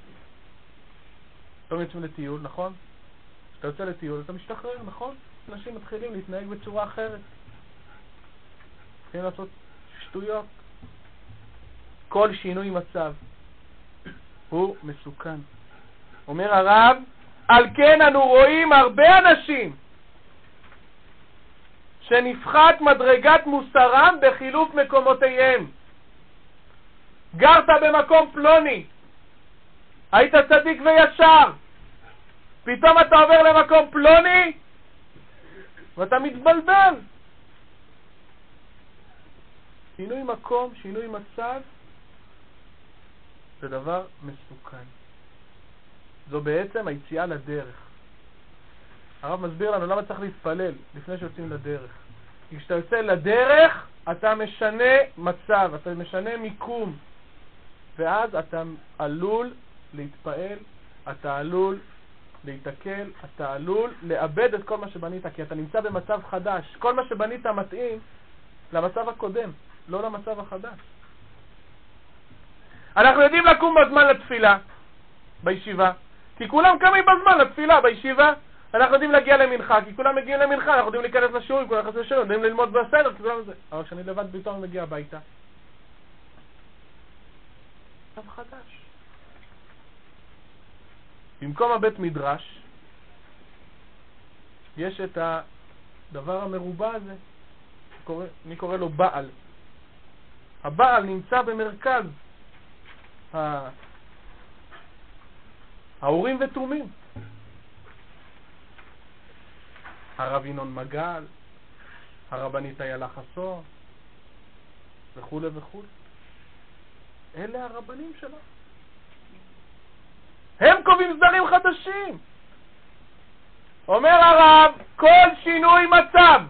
לא יוצאים לטיול, נכון? כשאתה יוצא לטיול, אתה משתחרר, נכון? אנשים מתחילים להתנהג בצורה אחרת. מתחילים לעשות שטויות. כל שינוי מצב הוא מסוכן. אומר הרב, על כן אנו רואים הרבה אנשים שנפחת מדרגת מוסרם בחילוף מקומותיהם. גרת במקום פלוני, היית צדיק וישר, פתאום אתה עובר למקום פלוני ואתה מתבלבל. שינוי מקום, שינוי מצב, זה דבר מסוכן. זו בעצם היציאה לדרך. הרב מסביר לנו למה צריך להתפלל לפני שיוצאים לדרך. כי כשאתה יוצא לדרך, אתה משנה מצב, אתה משנה מיקום. ואז אתה עלול להתפעל, אתה עלול להתעכל, אתה עלול לאבד את כל מה שבנית, כי אתה נמצא במצב חדש. כל מה שבנית מתאים למצב הקודם, לא למצב החדש. אנחנו יודעים לקום בזמן לתפילה בישיבה, כי כולם קמים בזמן לתפילה בישיבה. אנחנו יודעים להגיע למנחה, כי כולם מגיעים למנחה, אנחנו יודעים להיכנס לשיעור, כולם נכנס לשיעור, יודעים ללמוד בסדר, כי כולם זה. אבל כשאני לבד פתאום מגיע הביתה, מצב חדש. במקום הבית מדרש יש את הדבר המרובע הזה, קורא, אני קורא לו בעל. הבעל נמצא במרכז האורים ותומים. הרב ינון מגל, הרבנית איילה חסון וכו' וכו'. אלה הרבנים שלנו. הם קובעים סדרים חדשים. אומר הרב, כל שינוי מצב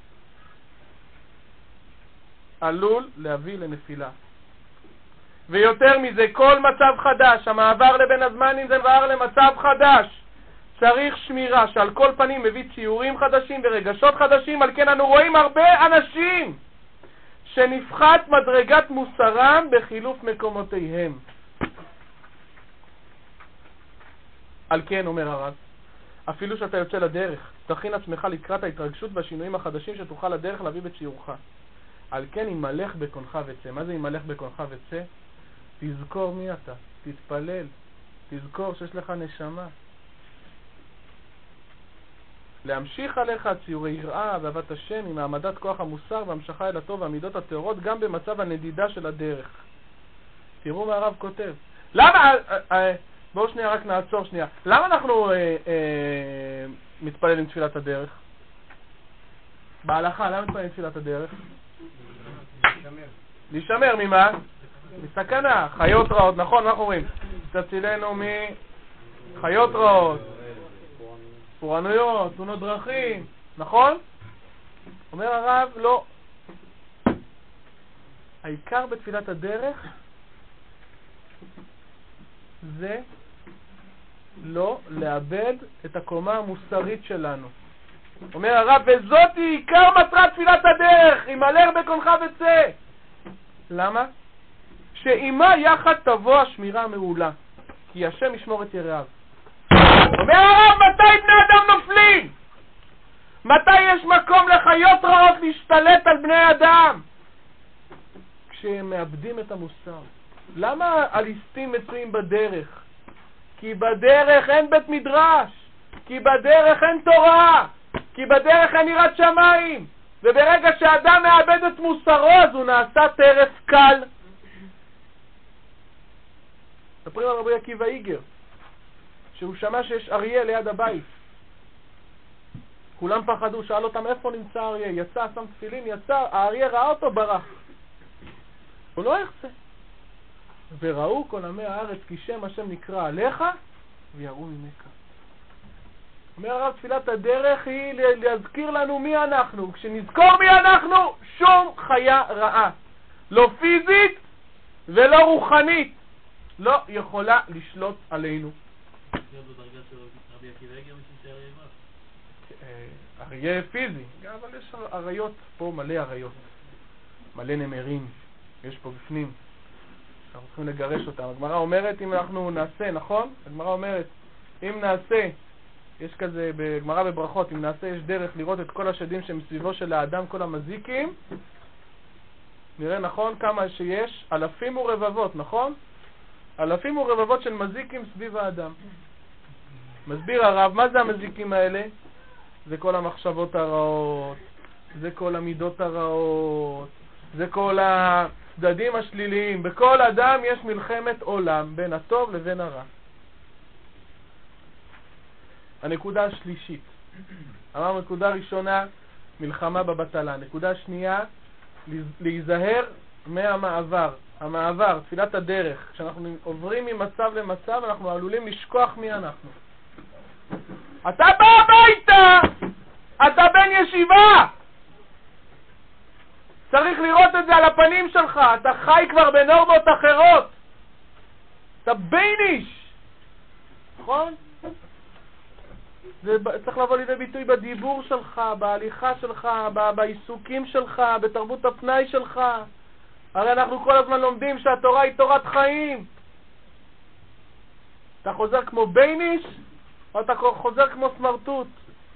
עלול להביא לנפילה. ויותר מזה, כל מצב חדש, המעבר לבין הזמנים זה מעבר למצב חדש, צריך שמירה שעל כל פנים מביא ציורים חדשים ורגשות חדשים. על כן אנו רואים הרבה אנשים שנפחת מדרגת מוסרם בחילוף מקומותיהם. על כן, אומר הרב, אפילו שאתה יוצא לדרך, תכין עצמך לקראת ההתרגשות והשינויים החדשים שתוכל לדרך להביא בציורך. על כן ימלך בקונך וצא. מה זה ימלך בקונך וצא? תזכור מי אתה, תתפלל, תזכור שיש לך נשמה. להמשיך עליך ציורי יראה ואהבת השם עם העמדת כוח המוסר והמשכה אל הטוב והמידות הטהורות גם במצב הנדידה של הדרך. תראו מה הרב כותב. למה, בואו שנייה רק נעצור שנייה. למה אנחנו אה, אה, מתפללים תפילת הדרך? בהלכה, למה מתפללים תפילת הדרך? להישמר. להישמר ממה? מסכנה, חיות רעות, נכון, מה אנחנו אומרים? תצילנו מחיות רעות, פורענויות, תאונות דרכים, נכון? אומר הרב, לא. העיקר בתפילת הדרך זה לא לאבד את הקומה המוסרית שלנו. אומר הרב, וזאת היא עיקר מטרת תפילת הדרך, אם עלר בקונך וצא. למה? שעימה יחד תבוא השמירה המעולה, כי השם ישמור את יראיו. אומר הרב, מתי בני אדם נופלים? מתי יש מקום לחיות רעות להשתלט על בני אדם? כשהם מאבדים את המוסר. למה הליסטים מצויים בדרך? כי בדרך אין בית מדרש, כי בדרך אין תורה, כי בדרך אין יראת שמיים, וברגע שאדם מאבד את מוסרו אז הוא נעשה טרף קל. מספרים על רבי עקיבא איגר שהוא שמע שיש אריה ליד הבית, כולם פחדו, שאל אותם איפה נמצא אריה, יצא, שם תפילין, יצא, האריה ראה אותו, ברח, הוא לא יחצה. וראו כל עמי הארץ כי שם השם נקרא עליך ויראו ממך. אומר הרב, תפילת הדרך היא להזכיר לנו מי אנחנו. כשנזכור מי אנחנו, שום חיה רעה, לא פיזית ולא רוחנית, לא יכולה לשלוט עלינו. אריה פיזי, אבל יש אריות פה, מלא אריות, מלא נמרים יש פה בפנים, אנחנו צריכים לגרש אותם. הגמרא אומרת אם אנחנו נעשה, נכון? הגמרא אומרת אם נעשה, יש כזה בגמרא בברכות, אם נעשה יש דרך לראות את כל השדים שמסביבו של האדם, כל המזיקים, נראה נכון כמה שיש, אלפים ורבבות, נכון? אלפים ורבבות של מזיקים סביב האדם. מסביר הרב, מה זה המזיקים האלה? זה כל המחשבות הרעות, זה כל המידות הרעות, זה כל הצדדים השליליים. בכל אדם יש מלחמת עולם בין הטוב לבין הרע. הנקודה השלישית, אמרנו נקודה ראשונה, מלחמה בבטלה. נקודה שנייה, להיזהר מהמעבר. המעבר, תפילת הדרך, כשאנחנו עוברים ממצב למצב אנחנו עלולים לשכוח מי אנחנו. אתה בא הביתה, אתה בן ישיבה, צריך לראות את זה על הפנים שלך. אתה חי כבר בנורמות אחרות, אתה בייניש, נכון? זה צריך לבוא לידי ביטוי בדיבור שלך, בהליכה שלך, בעיסוקים שלך, בתרבות הפנאי שלך. הרי אנחנו כל הזמן לומדים שהתורה היא תורת חיים. אתה חוזר כמו בייניש או אתה חוזר כמו סמרטוט?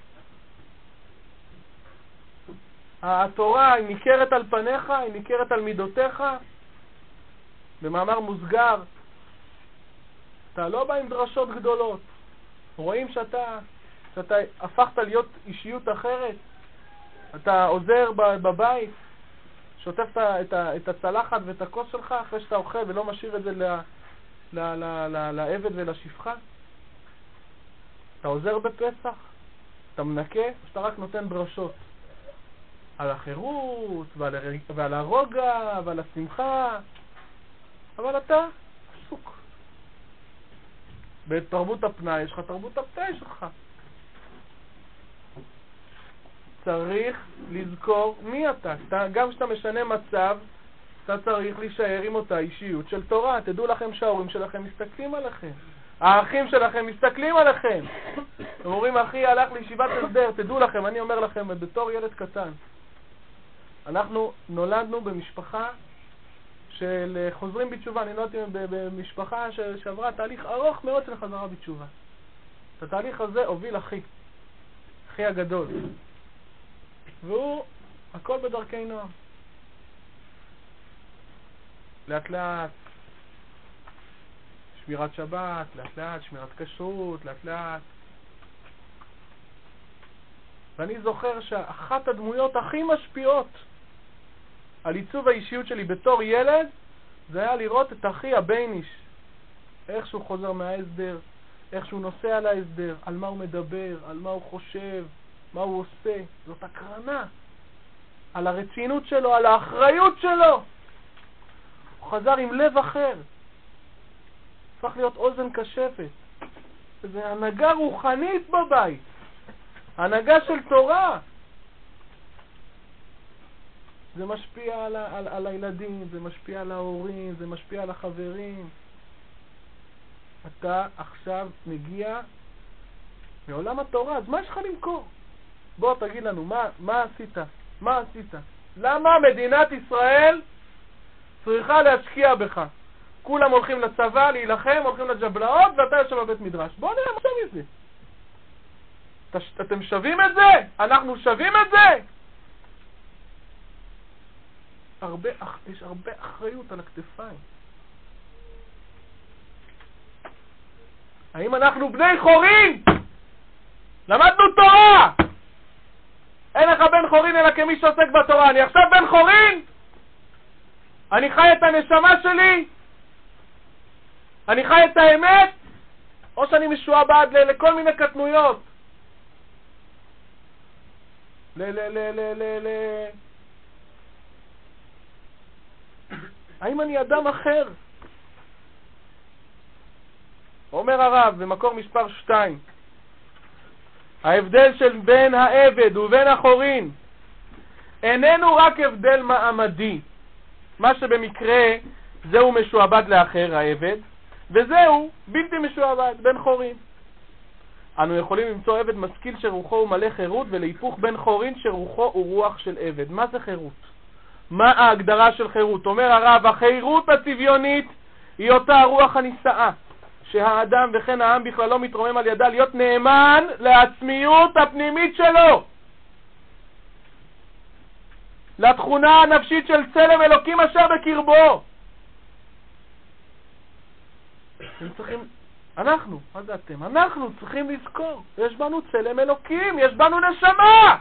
התורה היא ניכרת על פניך, היא ניכרת על מידותיך. במאמר מוסגר, אתה לא בא עם דרשות גדולות, רואים שאתה שאתה הפכת להיות אישיות אחרת. אתה עוזר בבית, שוטף את, את הצלחת ואת הכוס שלך אחרי שאתה אוכל ולא משאיר את זה ל, ל, ל, ל, לעבד ולשפחה. אתה עוזר בפסח, אתה מנקה, שאתה רק נותן דרשות על החירות ועל, ועל הרוגע ועל השמחה, אבל אתה עסוק. בתרבות הפנאי יש לך תרבות הפנאי שלך. צריך לזכור מי אתה. אתה גם כשאתה משנה מצב, אתה צריך להישאר עם אותה אישיות של תורה. תדעו לכם שההורים שלכם מסתכלים עליכם, האחים שלכם מסתכלים עליכם. הם אומרים, אחי הלך לישיבת הסדר. תדעו לכם, אני אומר לכם, בתור ילד קטן, אנחנו נולדנו במשפחה של חוזרים בתשובה. אני נולדתי במשפחה שעברה תהליך ארוך מאוד של חזרה בתשובה. את התהליך הזה הוביל אחי, אחי הגדול, והוא הכל בדרכי נועם. לאט לאט שמירת שבת, לאט לאט שמירת כשרות, לאט לאט. ואני זוכר שאחת הדמויות הכי משפיעות על עיצוב האישיות שלי בתור ילד זה היה לראות את אחי הבייניש, איך שהוא חוזר מההסדר, איך שהוא נוסע להסדר, על מה הוא מדבר, על מה הוא חושב, מה הוא עושה. זאת הקרנה על הרצינות שלו, על האחריות שלו. הוא חזר עם לב אחר, הפך להיות אוזן קשפת. זה הנהגה רוחנית בבית, הנהגה של תורה. זה משפיע על, על, על הילדים, זה משפיע על ההורים, זה משפיע על החברים. אתה עכשיו מגיע מעולם התורה, אז מה יש לך למכור? בוא תגיד לנו, מה, מה עשית? מה עשית? למה מדינת ישראל צריכה להשקיע בך? כולם הולכים לצבא, להילחם, הולכים לג'בלאות, ואתה יושב בבית מדרש. בוא נראה מה מזה. אתם שווים את זה? אנחנו שווים את זה? הרבה, יש הרבה אחריות על הכתפיים. האם אנחנו בני חורין? למדנו תורה! אין לך בן חורין אלא כמי שעוסק בתורה. אני עכשיו בן חורין? אני חי את הנשמה שלי? אני חי את האמת? או שאני משועבד לכל מיני קטנויות? ל... ל... ל... ל... ל... ל... האם אני אדם אחר? אומר הרב במקור מספר שתיים, ההבדל של בין העבד ובין החורין איננו רק הבדל מעמדי, מה שבמקרה זהו משועבד לאחר העבד, וזהו בלתי משועבד בין חורין. אנו יכולים למצוא עבד משכיל שרוחו הוא מלא חירות, ולהיפוך בין חורין שרוחו הוא רוח של עבד. מה זה חירות? מה ההגדרה של חירות? אומר הרב, החירות הצביונית היא אותה הרוח הנישאה, שהאדם וכן העם בכלל לא מתרומם על ידה להיות נאמן לעצמיות הפנימית שלו, לתכונה הנפשית של צלם אלוקים אשר בקרבו. הם צריכים, אנחנו, מה זה אתם? אנחנו צריכים לזכור, יש בנו צלם אלוקים, יש בנו נשמה.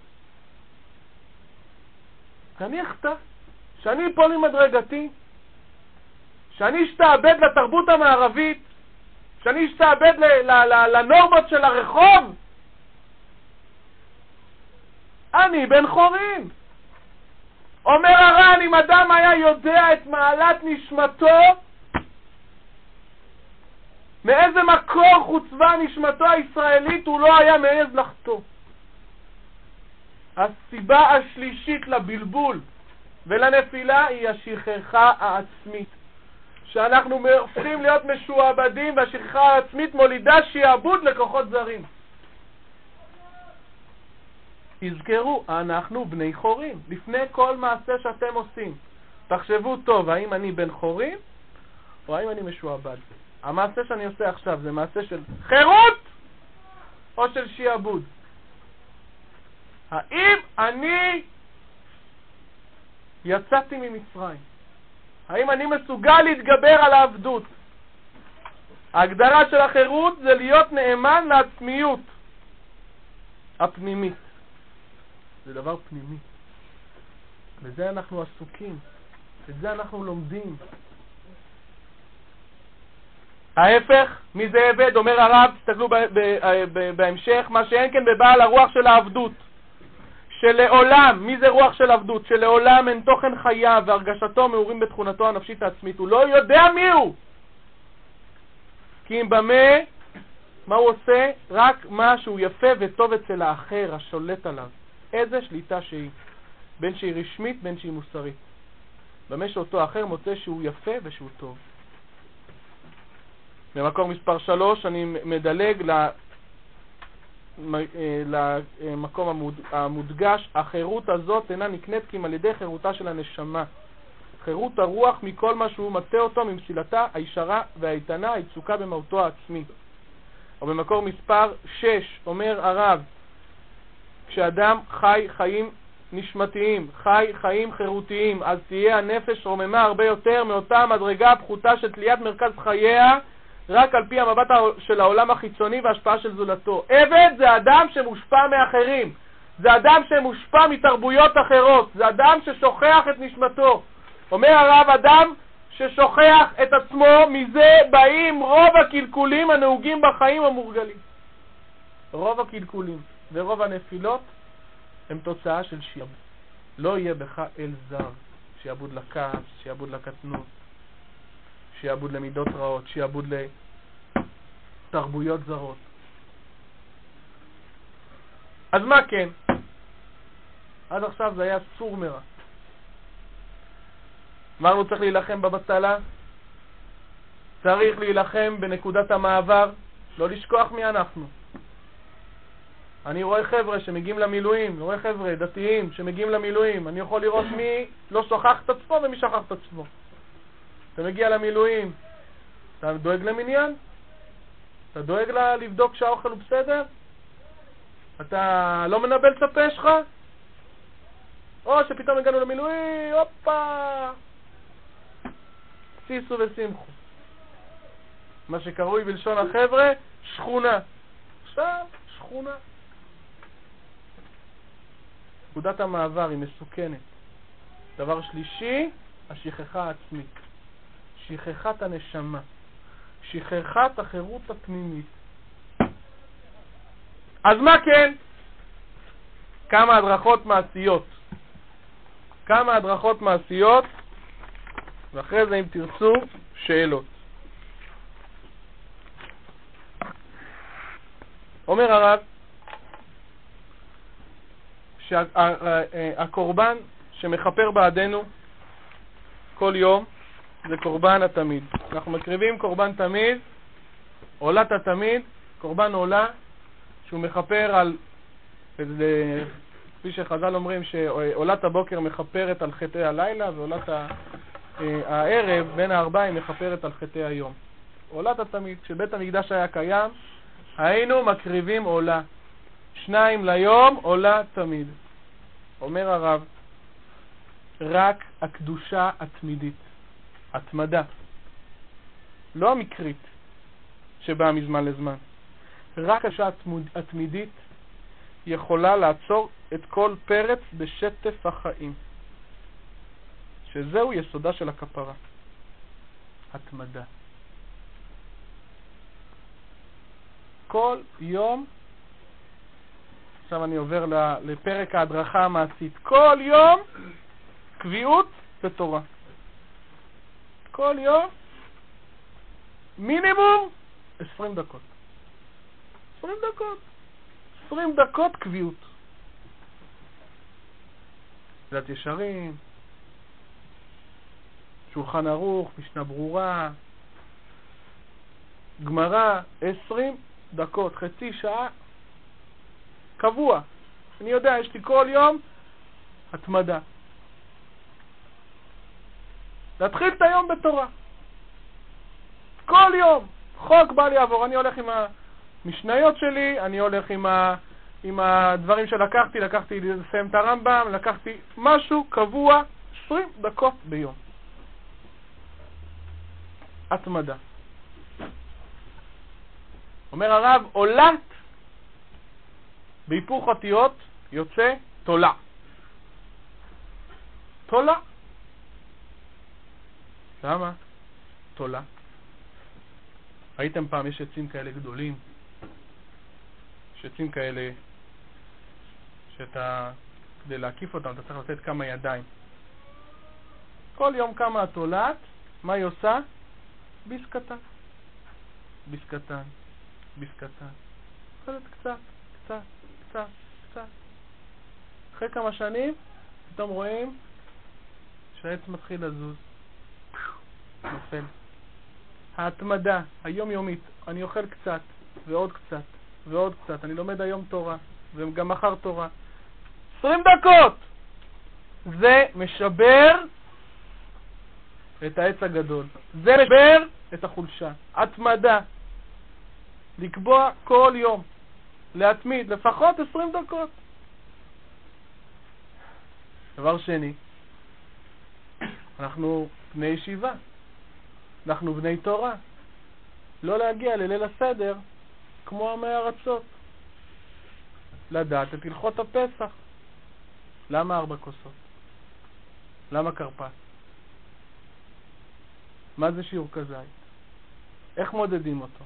אני אחטא, שאני אפול ממדרגתי, שאני אשתעבד לתרבות המערבית, שאני אשתעבד לנורמות של הרחוב. אני בן חורין. אומר הר"ן, אם אדם היה יודע את מעלת נשמתו, מאיזה מקור חוצבה נשמתו הישראלית, הוא לא היה מעז לחטוא. הסיבה השלישית לבלבול ולנפילה היא השכחה העצמית, שאנחנו הופכים להיות משועבדים, והשכחה העצמית מולידה שיעבוד לכוחות זרים. תזכרו, אנחנו בני חורים. לפני כל מעשה שאתם עושים, תחשבו טוב, האם אני בן חורים או האם אני משועבד. המעשה שאני עושה עכשיו זה מעשה של חירות או של שיעבוד? האם אני יצאתי ממצרים? האם אני מסוגל להתגבר על העבדות? ההגדרה של החירות זה להיות נאמן לעצמיות הפנימית. זה דבר פנימי. בזה אנחנו עסוקים. את זה אנחנו לומדים. ההפך, מי זה עבד? אומר הרב, תסתכלו בהמשך, מה שאין כן בבעל הרוח של העבדות. שלעולם, מי זה רוח של עבדות? שלעולם אין תוכן חיה והרגשתו מעורים בתכונתו הנפשית העצמית. הוא לא יודע מי הוא. כי אם במה, מה הוא עושה? רק מה שהוא יפה וטוב אצל האחר, השולט עליו. איזה שליטה שהיא. בין שהיא רשמית, בין שהיא מוסרית. במה שאותו אחר מוצא שהוא יפה ושהוא טוב. במקור מספר שלוש אני מדלג למקום המודגש. החירות הזאת אינה נקנית כי על ידי חירותה של הנשמה. חירות הרוח מכל מה שהוא מטה אותו ממסילתה הישרה והאיתנה היצוקה במהותו העצמי. או במקור מספר שש אומר הרב, כשאדם חי חיים נשמתיים, חי חיים חירותיים, אז תהיה הנפש רוממה הרבה יותר מאותה מדרגה פחותה של תליית מרכז חייה רק על פי המבט של העולם החיצוני וההשפעה של זולתו. עבד זה אדם שמושפע מאחרים, זה אדם שמושפע מתרבויות אחרות, זה אדם ששוכח את נשמתו. אומר הרב, אדם ששוכח את עצמו, מזה באים רוב הקלקולים הנהוגים בחיים המורגלים. רוב הקלקולים ורוב הנפילות הם תוצאה של שיעבוד. לא יהיה בך אל זר, שיעבוד לכעס, שיעבוד לקטנות, שיעבוד למידות רעות, שיעבוד לתרבויות זרות. אז מה כן? עד עכשיו זה היה סור מרע. אמרנו צריך להילחם בבטלה, צריך להילחם בנקודת המעבר, לא לשכוח מי אנחנו. אני רואה חבר'ה שמגיעים למילואים, רואה חבר'ה דתיים שמגיעים למילואים, אני יכול לראות מי לא שוכח את עצמו ומי שכח את עצמו. אתה מגיע למילואים, אתה דואג למניין? אתה דואג לה לבדוק שהאוכל הוא בסדר? אתה לא מנבל את הפה שלך? או שפתאום הגענו למילואים, הופה! סיסו ושמחו. מה שקרוי בלשון החבר'ה, שכונה. עכשיו, שכונה. נקודת המעבר היא מסוכנת. דבר שלישי, השכחה העצמית. שכחת הנשמה. שכחת החירות הפנימית. אז מה כן? כמה הדרכות מעשיות. כמה הדרכות מעשיות, ואחרי זה אם תרצו, שאלות. אומר הרב, שהקורבן שמחפר בעדנו כל יום זה קורבן התמיד. אנחנו מקריבים קורבן תמיד, עולת התמיד, קורבן עולה, שהוא מחפר על, כפי שחז"ל אומרים שעולת הבוקר מחפרת על חטאי הלילה, ועולת הערב בין הארבעים מחפרת על חטאי היום. עולת התמיד, כשבית המקדש היה קיים, היינו מקריבים עולה. שניים ליום, עולה תמיד. אומר הרב, רק הקדושה התמידית, התמדה, לא המקרית שבאה מזמן לזמן, רק הקדושה התמידית יכולה לעצור את כל פרץ בשטף החיים, שזהו יסודה של הכפרה. התמדה. כל יום, עכשיו אני עובר לפרק ההדרכה המעשית, כל יום קביעות בתורה. כל יום מינימום עשרים דקות. עשרים דקות. עשרים דקות קביעות. תפילת ישרים, שולחן ערוך, משנה ברורה, גמרא, עשרים דקות, חצי שעה, קבוע. אני יודע, יש לי כל יום התמדה. להתחיל את היום בתורה. כל יום. חוק בא לי עבור. אני הולך עם המשניות שלי, אני הולך עם, ה, עם הדברים שלקחתי, לקחתי לסיים את הרמב"ם, לקחתי משהו קבוע, עשרים דקות ביום. התמדה. אומר הרב, עולת בהיפוך אותיות יוצא תולה. תולה. למה? תולה. ראיתם פעם, יש עצים כאלה גדולים, יש עצים כאלה שאתה, כדי להקיף אותם, אתה צריך לתת כמה ידיים. כל יום כמה התולעת, מה היא עושה? ביס קטן. ביס קטן. ביס קטן. קצת, קצת, קצת, קצת, קצת. אחרי כמה שנים, פתאום רואים שהעץ מתחיל לזוז. נופל. ההתמדה, היומיומית, אני אוכל קצת, ועוד קצת, ועוד קצת. אני לומד היום תורה, וגם מחר תורה. עשרים דקות! זה משבר את העץ הגדול. זה משבר את החולשה. התמדה. לקבוע כל יום. להתמיד, לפחות עשרים דקות. דבר שני, אנחנו בני ישיבה. אנחנו בני תורה. לא להגיע לליל הסדר כמו עמי ארצות. לדעת את הלכות הפסח. למה ארבע כוסות? למה קרפס? מה זה שיעור כזית? איך מודדים אותו?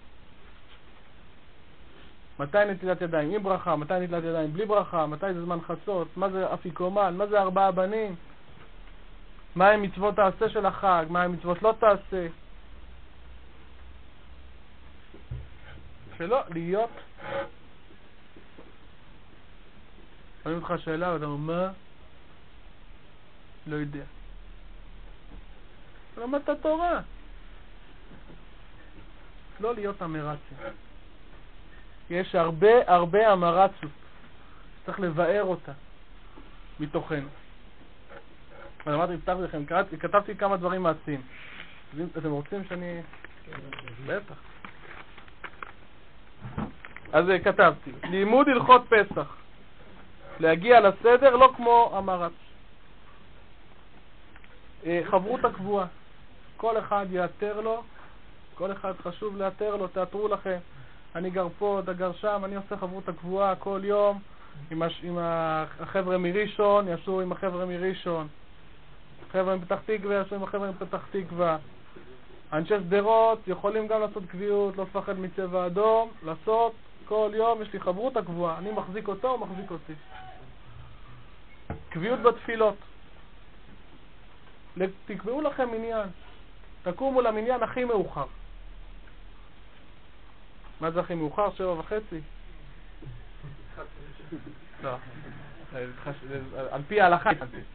מתי נטילת ידיים עם ברכה, מתי נטילת ידיים בלי ברכה, מתי זה זמן חצות, מה זה אפיקומן, מה זה ארבעה בנים, מה הם מצוות תעשה של החג, מה הם מצוות לא תעשה. שלא להיות. שואלים אותך שאלה ואתה אומר מה? לא יודע. למדת תורה. לא להיות אמרציה. יש הרבה הרבה אמרציות. צריך לבאר אותה מתוכנו. אז אמרתי, פתחתי לכם, כתבתי כמה דברים מעשיים. אתם רוצים שאני... בטח. אז כתבתי, לימוד הלכות פסח. להגיע לסדר לא כמו אמרץ. חברות הקבועה. כל אחד יאתר לו, כל אחד חשוב לאתר לו, תאתרו לכם. אני גר פה, אתה גר שם, אני עושה חברות הקבועה כל יום עם, הש... עם החבר'ה מראשון, יעשו עם החבר'ה מראשון. החבר'ה מפתח תקווה, יעשו עם החבר'ה מפתח תקווה. אנשי סדרות יכולים גם לעשות קביעות, לא לפחד מצבע אדום, לעשות כל יום, יש לי חברות הקבועה, אני מחזיק אותו, הוא מחזיק אותי. קביעות בתפילות. תקבעו לכם מניין. תקומו למניין הכי מאוחר. מה זה הכי מאוחר? שבע וחצי? לא. על פי ההלכה.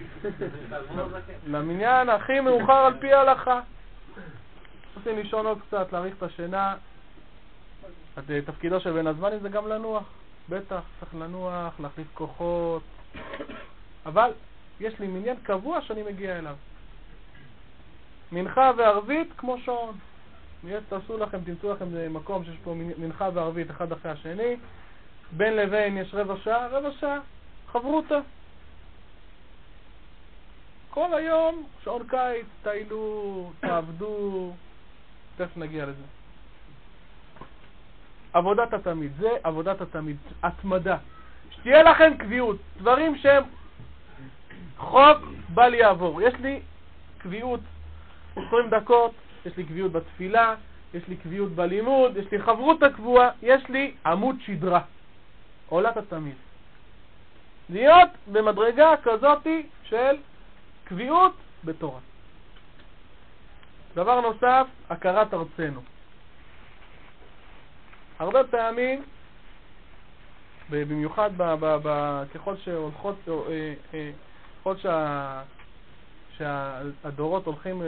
למניין הכי מאוחר על פי ההלכה. רוצים לישון עוד קצת, להאריך את השינה. תפקידו של בן הזמנים זה גם לנוח. בטח, צריך לנוח, להחליף כוחות. אבל יש לי מניין קבוע שאני מגיע אליו. מנחה וערבית כמו שעון. תעשו לכם, תמצאו לכם מקום שיש פה מנחה וערבית אחד אחרי השני. בין לבין יש רבע שעה, רבע שעה, חברותה. כל היום, שעון קיץ, תאילו, תעבדו, תכף נגיע לזה. עבודת התמיד, זה עבודת התמיד, התמדה. שתהיה לכם קביעות, דברים שהם חוק בל יעבור. יש לי קביעות עשרים דקות, יש לי קביעות בתפילה, יש לי קביעות בלימוד, יש לי חברות הקבועה, יש לי עמוד שדרה. עולת התמיד. להיות במדרגה כזאת של קביעות בתורה. דבר נוסף, הכרת ארצנו. הרבה פעמים, במיוחד ב, ב, ב, ככל שהולכות, ככל שה, שהדורות הולכים,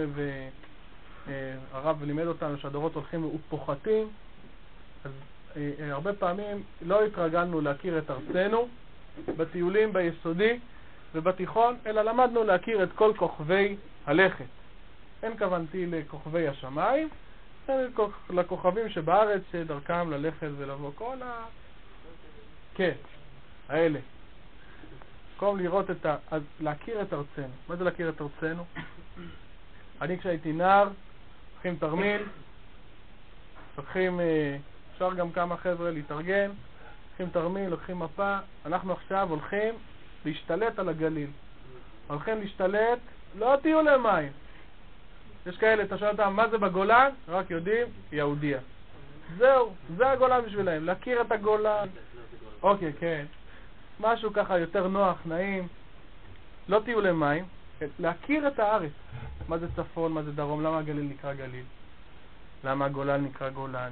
והרב לימד אותנו שהדורות הולכים ופוחתים, אז הרבה פעמים לא התרגלנו להכיר את ארצנו בטיולים ביסודי ובתיכון, אלא למדנו להכיר את כל כוכבי הלכת. אין כוונתי לכוכבי השמיים, אלא לכוכבים שבארץ שדרכם ללכת ולבוא כל ה... כן, האלה. במקום לראות את ה... אז להכיר את ארצנו. מה זה להכיר את ארצנו? אני כשהייתי נער, לוקחים תרמיל, לוקחים... אפשר גם כמה חבר'ה להתארגן, לוקחים תרמיל, לוקחים מפה. אנחנו עכשיו הולכים להשתלט על הגליל. הולכים להשתלט, לא תהיו למים. יש כאלה, אתה שואל אותם, מה זה בגולן? רק יודעים, יהודיה. זהו, זה הגולן בשבילהם, להכיר את הגולן. אוקיי, כן. משהו ככה יותר נוח, נעים. לא תהיו למים, להכיר את הארץ. מה זה צפון, מה זה דרום, למה הגליל נקרא גליל? למה הגולן נקרא גולן?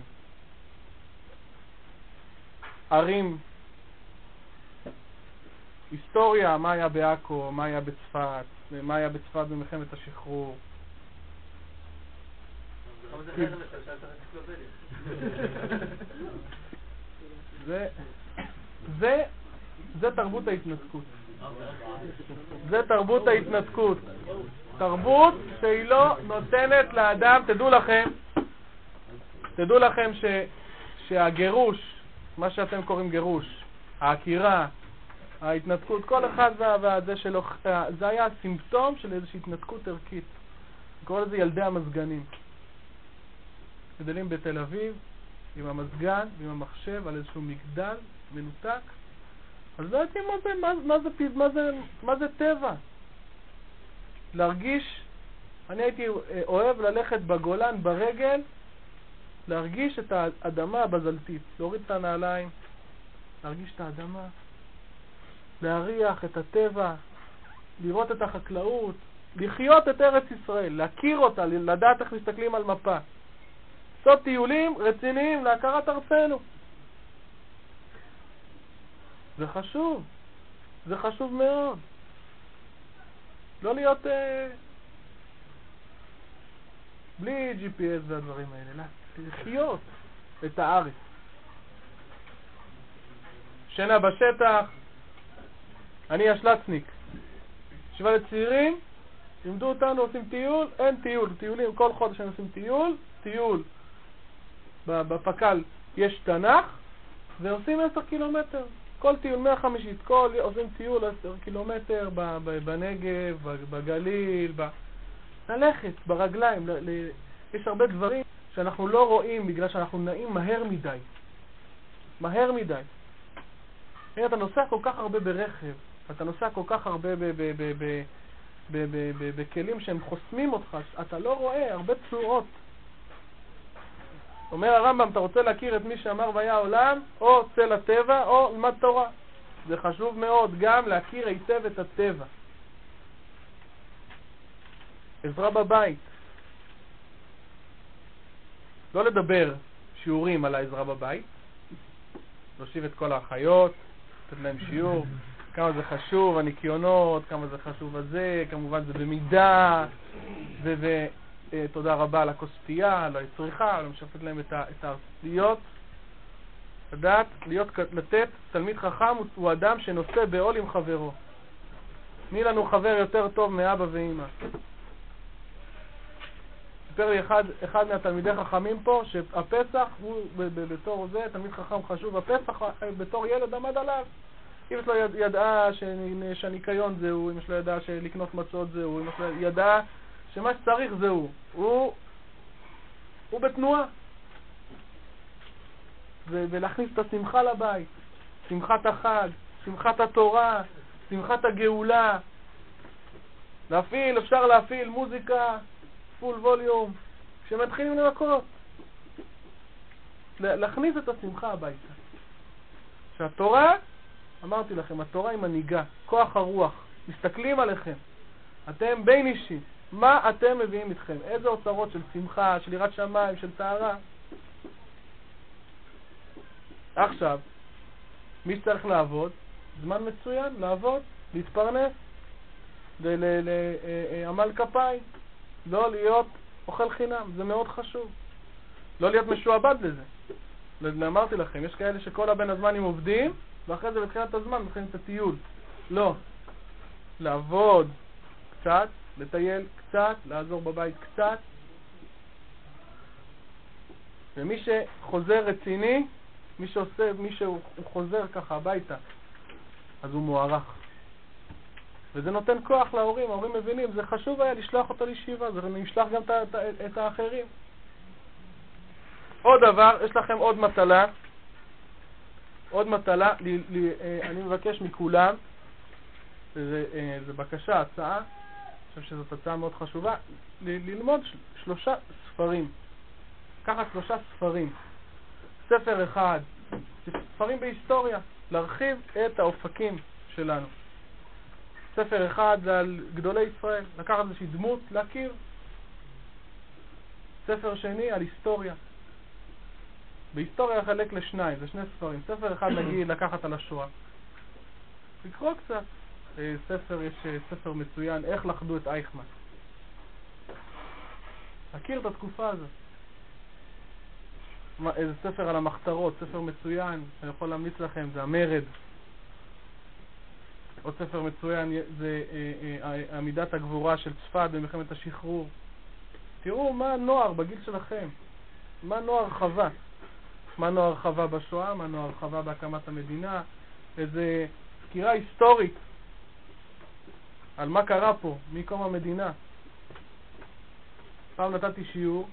ערים, היסטוריה, מה היה בעכו, מה היה בצפת, מה היה בצפת במלחמת השחרור. זה זה זה תרבות ההתנתקות. זה תרבות ההתנתקות. תרבות שהיא לא נותנת לאדם, תדעו לכם, תדעו לכם ש שהגירוש, מה שאתם קוראים גירוש, העקירה, ההתנתקות, כל אחד והזה שלו, זה היה סימפטום של איזושהי התנתקות ערכית. קורא לזה ילדי המסגנים. גדלים בתל אביב עם המסגן ועם המחשב על איזשהו מגדל מנותק. אז לא יודעים מה זה, מה, מה זה, מה זה, מה זה טבע. להרגיש אני הייתי אוהב ללכת בגולן ברגל, להרגיש את האדמה הבזלתית, להוריד את הנעליים, להרגיש את האדמה, להריח את הטבע, לראות את החקלאות, לחיות את ארץ ישראל, להכיר אותה, לדעת איך מסתכלים על מפה. לעשות טיולים רציניים להכרת ארצנו. זה חשוב. זה חשוב מאוד. לא להיות אה, בלי ג'י פי אס והדברים האלה, לחיות את הארץ. שינה בשטח. אני השלצניק. ישיבה לצעירים, לימדו אותנו, עושים טיול, אין טיול, טיולים, כל חודש הם עושים טיול, טיול. בפקל יש תנ"ך, ועושים עשרה קילומטר. כל טיול מאה וחמישים, כל עושים טיול עשרה קילומטר בנגב, בגליל, ב... ללכת ברגליים. ל... ל... יש הרבה דברים שאנחנו לא רואים בגלל שאנחנו נעים מהר מדי. מהר מדי. הנה, אתה נוסע כל כך הרבה ברכב, אתה נוסע כל כך הרבה בכלים שהם חוסמים אותך, אתה לא רואה הרבה צורות. אומר הרמב"ם, אתה רוצה להכיר את מי שאמר והיה העולם, או צא לטבע או למד תורה. זה חשוב מאוד גם להכיר היטב את הטבע. עזרה בבית. לא לדבר שיעורים על העזרה בבית, להושיב את כל האחיות, לתת להם שיעור, כמה זה חשוב, הניקיונות, כמה זה חשוב הזה, כמובן זה במידה, ותודה רבה על הכוספייה, על הצריכה, למשפט להם את הארציות. לדעת, להיות, לתת, תלמיד חכם הוא אדם שנושא בעול עם חברו. מי לנו חבר יותר טוב מאבא ואמא? סיפר לי אחד, אחד מהתלמידי חכמים פה, שהפסח הוא בתור זה, תלמיד חכם חשוב, הפסח בתור ילד עמד עליו. אם יש לו יד, ידעה שהניקיון זהו, אם יש לו ידעה שלקנות מצות זהו, אם יש לו ידעה שמה שצריך זהו, הוא, הוא בתנועה. ו- ולהכניס את השמחה לבית, שמחת החג, שמחת התורה, שמחת הגאולה. להפעיל, אפשר להפעיל מוזיקה, פול ווליום, כשמתחילים למכות. להכניס את השמחה הביתה. שהתורה, אמרתי לכם, התורה היא מנהיגה, כוח הרוח, מסתכלים עליכם. אתם בין אישי, מה אתם מביאים איתכם? איזה אוצרות של שמחה, של יראת שמיים, של טהרה? עכשיו, מי שצריך לעבוד, זמן מצוין, לעבוד, להתפרנס, לעמל כפיים, לא להיות אוכל חינם, זה מאוד חשוב. לא להיות משועבד לזה. אמרתי לכם, יש כאלה שכל הבן הזמן הם עובדים, ואחרי זה בתחילת הזמן מתחילים את הטיול. לא. לעבוד קצת, לטייל קצת, לעזור בבית קצת. ומי שחוזר רציני, מי שעושה, מי שהוא חוזר ככה הביתה, אז הוא מוערך. וזה נותן כוח להורים, ההורים מבינים, זה חשוב היה לשלוח אותו לישיבה, זה נשלח גם את, את האחרים. עוד דבר, יש לכם עוד מטלה, עוד מטלה, לי, לי, אני מבקש מכולם, זה, זה בקשה, הצעה, אני חושב שזאת הצעה מאוד חשובה, ל, ללמוד של, שלושה ספרים, ככה שלושה ספרים, ספר אחד, ספרים בהיסטוריה, להרחיב את האופקים שלנו. ספר אחד זה על גדולי ישראל, לקחת איזושהי דמות, להכיר. ספר שני על היסטוריה. בהיסטוריה לחלק לשניים, זה שני ספרים. ספר אחד נגיד לקחת על השואה. לקרוא קצת. ספר, יש ספר מצוין, איך לחדו את אייכמן. להכיר את התקופה הזאת. איזה ספר על המחתרות, ספר מצוין, אני יכול להמליץ לכם, זה המרד. עוד ספר מצוין זה עמידת הגבורה של צפת במלחמת השחרור. תראו מה הנוער בגיל שלכם, מה נוער חווה, מה נוער חווה בשואה, מה נוער חווה בהקמת המדינה, איזה סקירה היסטורית על מה קרה פה מקום המדינה. פעם נתתי שיעור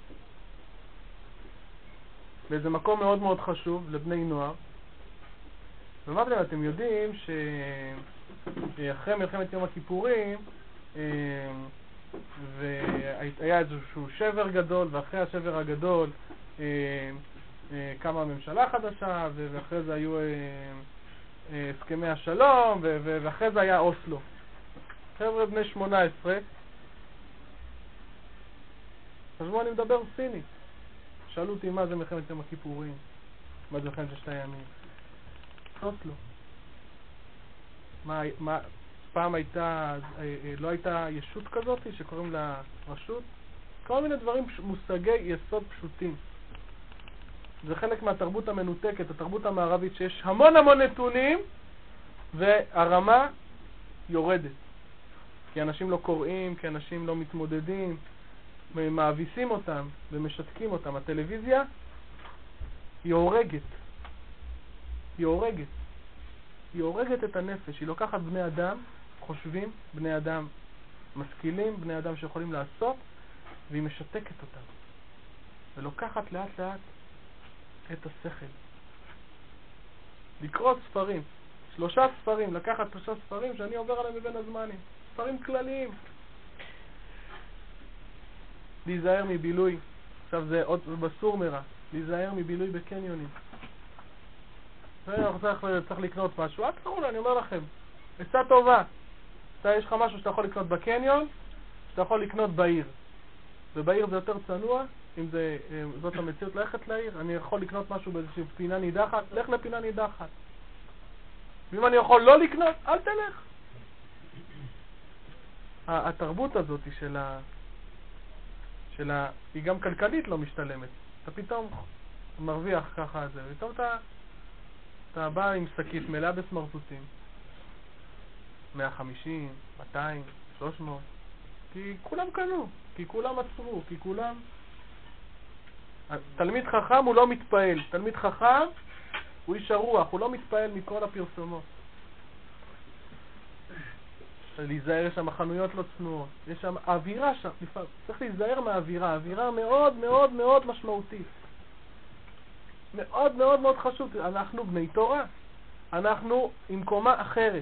באיזה מקום מאוד מאוד חשוב לבני נוער, ואמרתי להם, אתם יודעים שאחרי מלחמת יום הכיפורים והיה איזשהו שבר גדול, ואחרי השבר הגדול אה, אה, קמה ממשלה חדשה, ואחרי זה היו אה, אה, הסכמי השלום, ו- ו- ואחרי זה היה אוסלו. חבר'ה בני שמונה עשרה, חשבו אני מדבר סינית. שאלו אותי מה זה מלחמת יום הכיפורים, מה זה מלחמת ששת הימים. אוסלו. מה, מה, פעם הייתה, לא הייתה ישות כזאת שקוראים לה רשות? כל מיני דברים, מושגי יסוד פשוטים. זה חלק מהתרבות המנותקת, התרבות המערבית, שיש המון המון נתונים והרמה יורדת. כי אנשים לא קוראים, כי אנשים לא מתמודדים, מאביסים אותם ומשתקים אותם. הטלוויזיה היא הורגת. היא הורגת. היא הורגת את הנפש. היא לוקחת בני אדם, חושבים, בני אדם משכילים, בני אדם שיכולים לעשות, והיא משתקת אותם. ולוקחת לאט לאט את השכל. לקרוא ספרים. שלושה ספרים, לקחת שלושה ספרים שאני עובר עליהם מבין הזמנים. ספרים כלליים. להיזהר מבילוי. עכשיו זה עוד בסור מרע. להיזהר מבילוי בקניונים. צריך, צריך לקנות משהו. אל תראו לו, אני אומר לכם. עצה טובה. אתה, יש לך משהו שאתה יכול לקנות בקניון, שאתה יכול לקנות בעיר. ובעיר זה יותר צנוע, אם זה, זאת המציאות ללכת לעיר, אני יכול לקנות משהו באיזושהי פינה נידחת, לך לפינה נידחת. ואם אני יכול לא לקנות, אל תלך. התרבות הזאת של ה... של ה... היא גם כלכלית לא משתלמת. אתה פתאום מרוויח ככה זה, ופתאום אתה... אתה בא עם שקית מלאה בסמרטוטים. מאה וחמישים, מאתיים, שלוש מאות. כי כולם קנו, כי כולם עצרו, כי כולם... תלמיד חכם הוא לא מתפעל. תלמיד חכם הוא איש הרוח, הוא לא מתפעל מכל הפרסומות. להיזהר, יש שם חנויות לא צנועות. יש שם אווירה שם. צריך להיזהר מהאווירה. אווירה מאוד מאוד מאוד משמעותית. מאוד מאוד מאוד חשוב. אנחנו בני תורה. אנחנו עם קומה אחרת.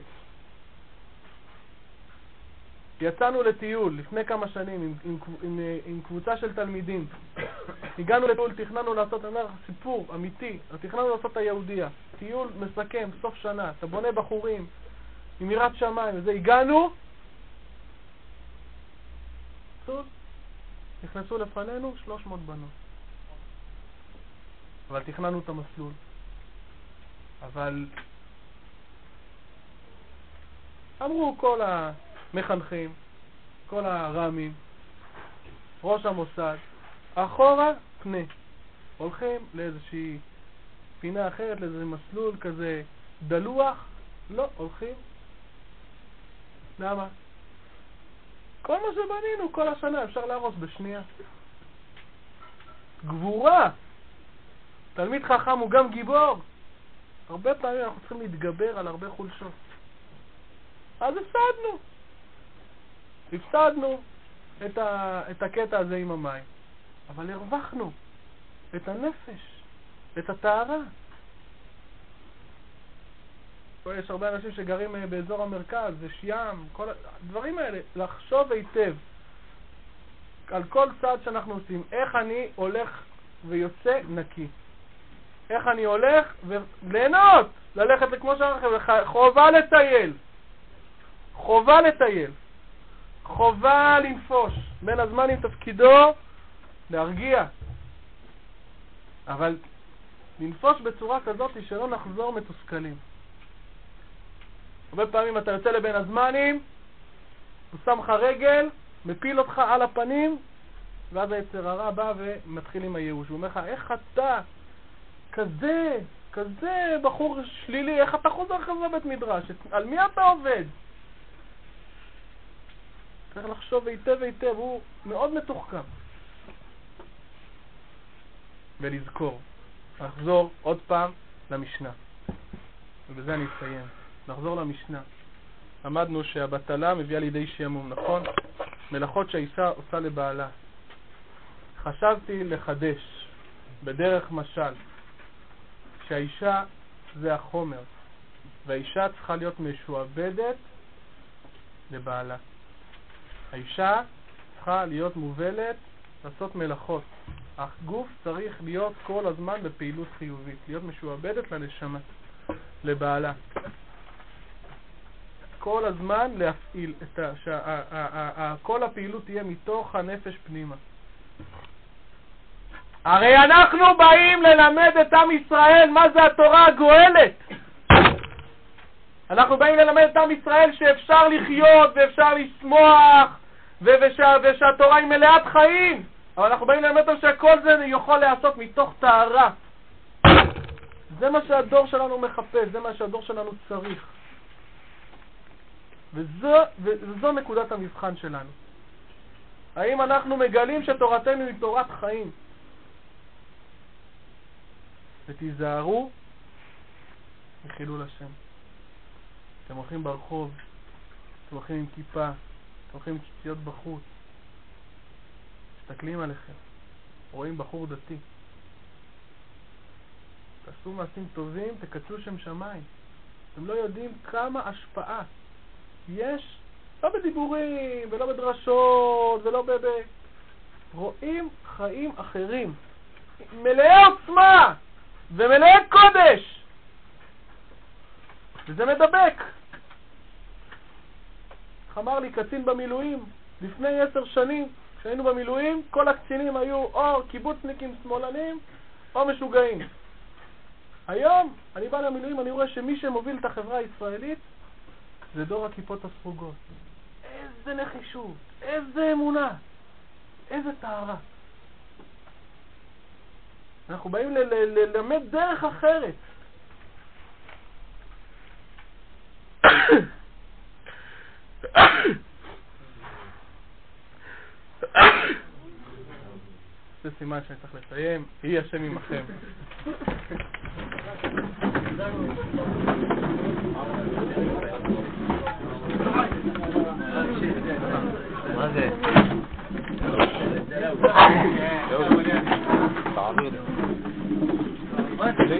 יצאנו לטיול לפני כמה שנים עם, עם, עם, עם קבוצה של תלמידים. הגענו לטיול, תכננו לעשות, אני אומר, סיפור אמיתי. תכננו לעשות את היהודיה. טיול מסכם, סוף שנה. אתה בונה בחורים עם יראת שמיים וזה. הגענו. טוב. נכנסו לפנינו שלוש מאות בנות. אבל תכננו את המסלול. אבל אמרו כל המחנכים, כל הרמים, ראש המוסד, אחורה פנה. הולכים לאיזושהי פינה אחרת, לאיזה מסלול כזה דלוח. לא, הולכים. למה? כל מה שבנינו כל השנה אפשר להרוס בשנייה. גבורה. תלמיד חכם הוא גם גיבור. הרבה פעמים אנחנו צריכים להתגבר על הרבה חולשות. אז הפסדנו. הפסדנו את, ה, את הקטע הזה עם המים. אבל הרווחנו את הנפש, את הטהרה. יש הרבה אנשים שגרים באזור המרכז, יש ים, כל הדברים האלה. לחשוב היטב על כל צעד שאנחנו עושים. איך אני הולך ויוצא נקי. איך אני הולך וליהנות, ללכת כמו שאנחנו, חובה לטייל. חובה לטייל. חובה לנפוש. בין הזמנים תפקידו להרגיע. אבל לנפוש בצורה כזאת שלא נחזור מתוסכלים. הרבה פעמים אתה יוצא לבין הזמנים, הוא שם לך רגל, מפיל אותך על הפנים, ואז היצר הרע בא ומתחיל עם הייאוש. הוא אומר לך, איך אתה כזה, כזה בחור שלילי, איך אתה חוזר חזרה בית מדרש? על מי אתה עובד? צריך לחשוב היטב היטב, הוא מאוד מתוחכם. ולזכור, לחזור עוד פעם למשנה. ובזה אני אסיים. נחזור למשנה. למדנו שהבטלה מביאה לידי שעמום, נכון? מלאכות שהאישה עושה לבעלה. חשבתי לחדש בדרך משל שהאישה זה החומר, והאישה צריכה להיות משועבדת לבעלה. האישה צריכה להיות מובלת לעשות מלאכות. הגוף צריך להיות כל הזמן בפעילות חיובית, להיות משועבדת לנשמה, לבעלה. כל הזמן להפעיל את ה... שכל הפעילות תהיה מתוך הנפש פנימה. הרי אנחנו באים ללמד את עם ישראל מה זה התורה הגואלת. אנחנו באים ללמד את עם ישראל שאפשר לחיות ואפשר לשמוח ושה, ושהתורה היא מלאת חיים. אבל אנחנו באים ללמד אותם שכל זה יכול לעשות מתוך טהרה. זה מה שהדור שלנו מחפש, זה מה שהדור שלנו צריך. וזו, וזו נקודת המבחן שלנו. האם אנחנו מגלים שתורתנו היא תורת חיים? ותיזהרו מחילול השם. אתם הולכים ברחוב, אתם הולכים עם כיפה, אתם הולכים עם ציציות בחוץ, מסתכלים עליכם, רואים בחור דתי, תעשו מעשים טובים, תקדשו שם שמיים. אתם לא יודעים כמה השפעה יש, לא בדיבורים ולא בדרשות ולא בב... רואים חיים אחרים מלאי עוצמה ומלאי קודש, וזה מדבק. אמר לי קצין במילואים לפני עשר שנים, כשהיינו במילואים, כל הקצינים היו או קיבוצניקים שמאלנים או משוגעים. היום אני בא למילואים, אני רואה שמי שמוביל את החברה הישראלית זה דור הכיפות הסרוגות. איזה נחישות, איזה אמונה, איזה טהרה. אנחנו באים ללמד דרך אחרת. זה סימן שאני צריך לסיים. יהי השם עמכם. מה זה? תעביר. מה זה?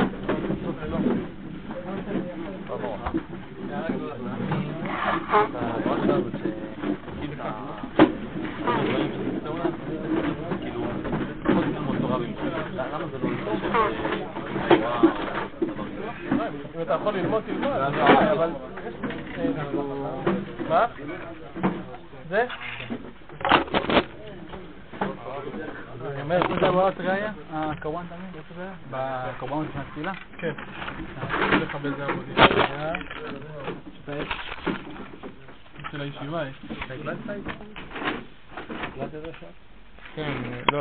אם אתה יכול ללמוד, תלמוד. אבל... מה? זה? אני אומר, יש לזה בעלת ראייה? הקרואן תמיד, יש לזה? בקרואן לפני התפילה? כן. אני לך בזה עבודי. שתהיה? של הישיבה יש. אתה הקלטת איתי? הקלטת איזה שעה? כן, לא.